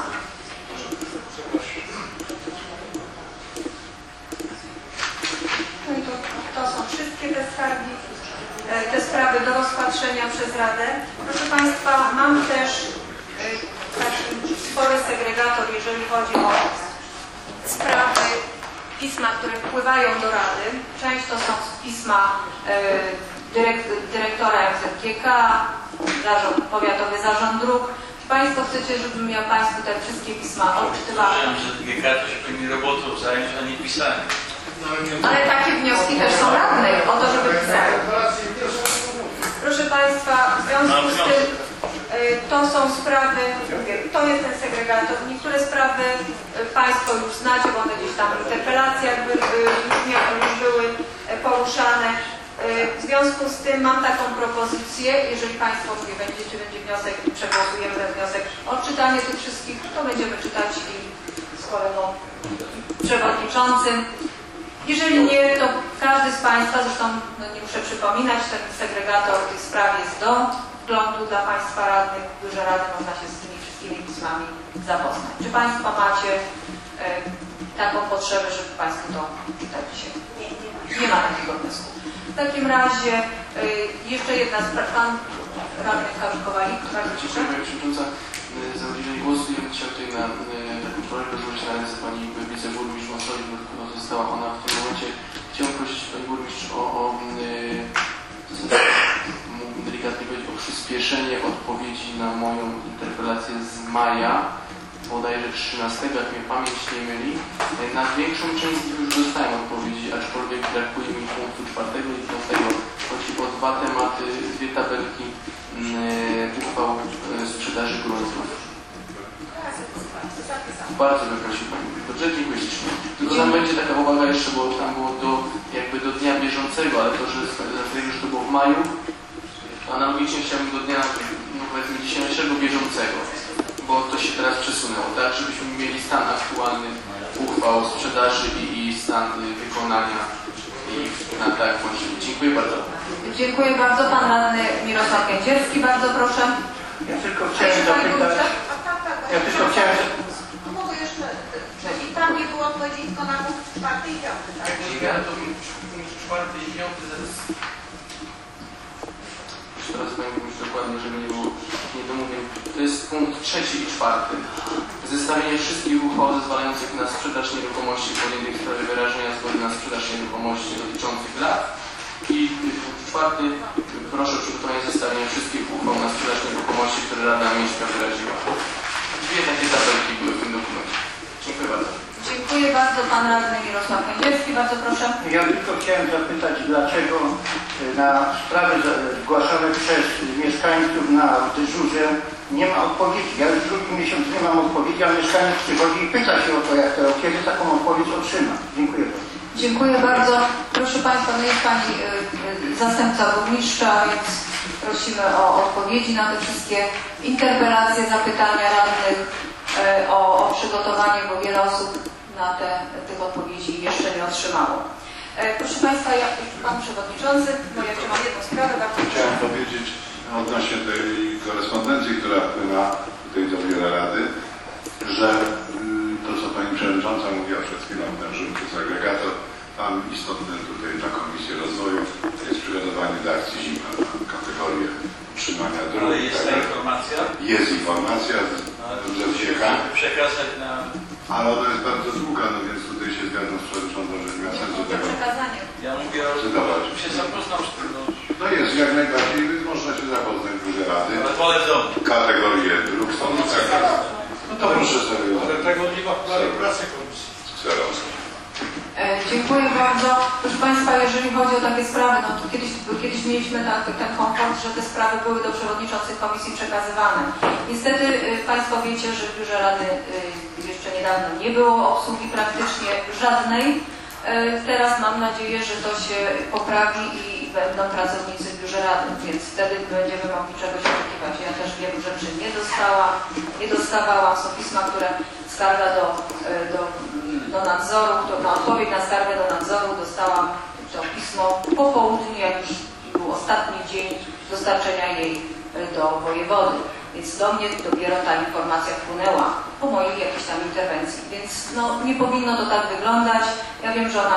To są wszystkie te skargi, te sprawy do rozpatrzenia przez Radę. Proszę Państwa, mam też taki spory segregator, jeżeli chodzi o sprawy, pisma, które wpływają do Rady. Część to są pisma dyrekt, dyrektora M Z G K, zarząd, Powiatowy Zarząd Dróg. Czy Państwo chcecie, żebym ja Państwu te wszystkie pisma odczytywała? M Z G K to się powinni robotą zająć, a nie pisaniem. Ale takie wnioski też są radnej o to, żeby pisali. Proszę Państwa, w związku z tym to są sprawy, to jest ten segregator. Niektóre sprawy Państwo już znacie, bo one gdzieś tam w interpelacjach by, już były poruszane. W związku z tym mam taką propozycję, jeżeli Państwo nie będziecie, będzie wniosek, przegłosujemy ten wniosek, odczytanie tych wszystkich, to będziemy czytać i z kolegą przewodniczącym. Jeżeli nie, to każdy z Państwa, zresztą no nie muszę przypominać, ten segregator tych spraw jest do wglądu dla Państwa radnych. W biurze Rady można się z tymi wszystkimi pismami zapoznać. Czy Państwo macie e, taką potrzebę, żeby Państwo to czytać dzisiaj? Nie, nie ma. Nie ma takiego wniosku. W takim razie e, jeszcze jedna sprawa. Pan radny Karol Kowalik. Dziękuję Pani Przewodnicząca za udzielenie głosu. Ja bym chciał tutaj na taką prośbę złożyć na ręce Pani wiceburmistrz Wąsoli, bo została ona w tym momencie. Chciałbym prosić Pani Burmistrz o, o mógłbym delikatnie powiedzieć, o przyspieszenie odpowiedzi na moją interpelację z maja, bodajże trzynastego, jak mnie pamięć nie myli. Na większą część już dostałem odpowiedzi, aczkolwiek brakuje mi punktu czwartego i piątego. Chodzi o dwa tematy, dwie tabelki uchwał sprzedaży gruntów. Bardzo bym prosił Pani. Dobrze, dziękuję ślicznie. Tylko tam będzie taka uwaga jeszcze, bo tam było do, jakby do dnia bieżącego, ale to, że dlatego, że to było w maju, analogicznie chciałbym do dnia, no powiedzmy, dzisiejszego bieżącego, bo to się teraz przesunęło, tak, żebyśmy mieli stan aktualny uchwał sprzedaży i, i stan wykonania i na tak możliwe. Dziękuję bardzo. Dziękuję bardzo. Pan radny Mirosław Kędzierski, bardzo proszę. Ja tylko chciałem zapytać. Ja tylko chciałem. Mogę jeszcze. I tam nie było odpowiedzi tylko na punkt czwarty i piąty, tak? Ja to punkt czwarty i piąty zaraz. Jeszcze raz Pani mówić dokładnie, żeby nie było niedomówień. To jest punkt trzeci i czwarty. Zestawienie wszystkich uchwał zezwalających na sprzedaż nieruchomości podjętych w sprawie wyrażenia zgody na sprzedaż nieruchomości dotyczących lat I punkt czwarty, proszę o przygotowanie zestawienia wszystkich uchwał na sprzedaż nieruchomości, które Rada Miejska wyraziła. Dwie takie tabelki były w tym dokumencie. Dziękuję bardzo. Dziękuję bardzo. Pan radny Mirosław Kędzierski, bardzo proszę. Ja tylko chciałem zapytać, dlaczego na sprawy zgłaszane przez mieszkańców na dyżurze nie ma odpowiedzi. Ja już drugi miesiąc nie mam odpowiedzi, a mieszkaniec przychodzi i pyta się o to, jak to, kiedy taką odpowiedź otrzyma. Dziękuję bardzo. Dziękuję bardzo. Proszę Państwa, no jest Pani y, zastępca burmistrza, więc prosimy o odpowiedzi na te wszystkie interpelacje, zapytania radnych y, o, o przygotowanie, bo wiele osób na te, tych odpowiedzi jeszcze nie otrzymało. Y, proszę Państwa, ja, Pan Przewodniczący, no ja jeszcze mam jedną sprawę. Bardzo Chciałem powiedzieć odnośnie tej korespondencji, która wpłynęła tutaj do biura Rady, że to, co Pani Przewodnicząca mówiła przed chwilą, ten żółty segregator, tam istotne tutaj dla Komisji Rozwoju jest przygotowanie do akcji zima na kategorię utrzymania dróg. Ale jest ta informacja? Jest informacja ze wsieka. Przekazać na... Ale ona jest bardzo długa, no więc tutaj się zgadzam z Przewodniczącą, że nie ma sensu tego Ja mówię o... cytować. się zapoznam z tym. No jest, jak najbardziej, więc można się zapoznać w Biurze Rady. Ale wolę w domu. Kategorie dróg są przekazane. No to proszę sobie... Ale tego nie ma w planie pracy komisji. E, dziękuję bardzo. Proszę Państwa, jeżeli chodzi o takie sprawy, no to kiedyś, kiedyś mieliśmy tak, ten komfort, że te sprawy były do przewodniczących komisji przekazywane. Niestety y, Państwo wiecie, że w Biurze Rady y, jeszcze niedawno nie było obsługi praktycznie żadnej. Y, teraz mam nadzieję, że to się poprawi i będą pracownicy w Biurze Rady, więc wtedy będziemy mogli czegoś oczekiwać. Ja też wielu rzeczy nie dostałam, nie dostawałam. Są pisma, które skarga do, do, do nadzoru, to na odpowiedź na skargę do nadzoru dostałam to pismo po południu, jak już był ostatni dzień dostarczenia jej do wojewody. Więc do mnie dopiero ta informacja wpłynęła po mojej jakiejś tam interwencji. Więc no, nie powinno to tak wyglądać. Ja wiem, że ona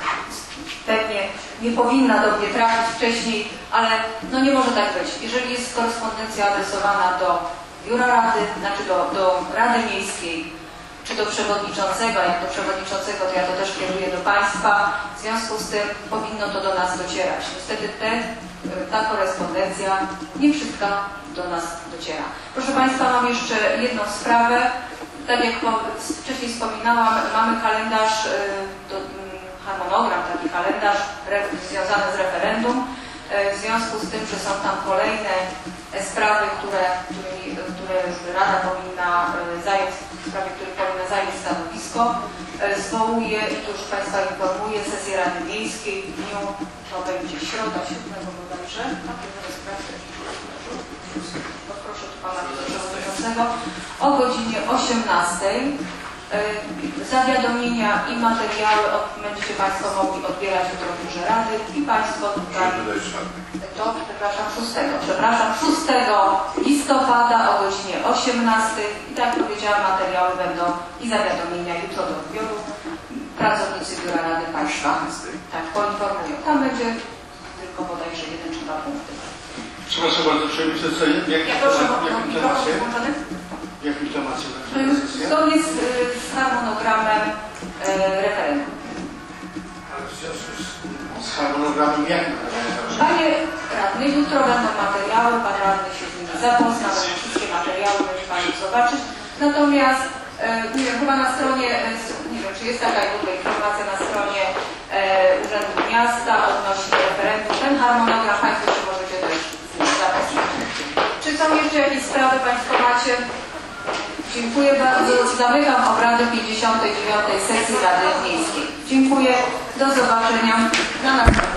pewnie nie powinna do mnie trafić wcześniej, ale no nie może tak być. Jeżeli jest korespondencja adresowana do Biura Rady, znaczy do, do Rady Miejskiej, czy do Przewodniczącego, jak do Przewodniczącego, to ja to też kieruję do Państwa, w związku z tym powinno to do nas docierać. Niestety te, ta korespondencja nie wszystka do nas dociera. Proszę Państwa, mam jeszcze jedną sprawę. Tak jak wcześniej wspominałam, mamy kalendarz, do, harmonogram, taki kalendarz związany z referendum. W związku z tym, że są tam kolejne sprawy, które, którymi, które Rada powinna zająć, w sprawie których powinna zająć stanowisko, zwołuję i tu już Państwa informuję sesję Rady Miejskiej w dniu, to będzie środa, siódmego bodajże, takie sprawy. Poproszę tu Pana Przewodniczącego o godzinie osiemnastej. Zawiadomienia i materiały od, będziecie Państwo mogli odbierać jutro w Biurze Rady i Państwo tutaj, to przepraszam, szóstego, przepraszam, szóstego listopada o godzinie osiemnastej i tak jak powiedziałam, materiały będą i zawiadomienia jutro do odbioru. Pracownicy Biura Rady Państwa tak poinformują. Tam będzie tylko bodajże jeden czy dwa punkty. Przepraszam bardzo, Przewodniczący, jaki ja proszę, temat się? Jaki temat się? To jest z harmonogramem e, referendum. Ale w związku z harmonogramem jakim? Panie radny, jutro będą materiały, Pan radny się z nimi zapozna, będą wszystkie materiały, będzie Pan zobaczyć. Natomiast, e, nie wiem, chyba na stronie, nie wiem, czy jest taka w ogóle informacja na stronie e, Urzędu Miasta odnośnie referendum. Ten harmonogram Państwo się możecie też zapoznać. Czy są jeszcze jakieś sprawy Państwo macie? Dziękuję bardzo. Zamykam obrady pięćdziesiątej dziewiątej sesji Rady Miejskiej. Dziękuję. Do zobaczenia na następnym.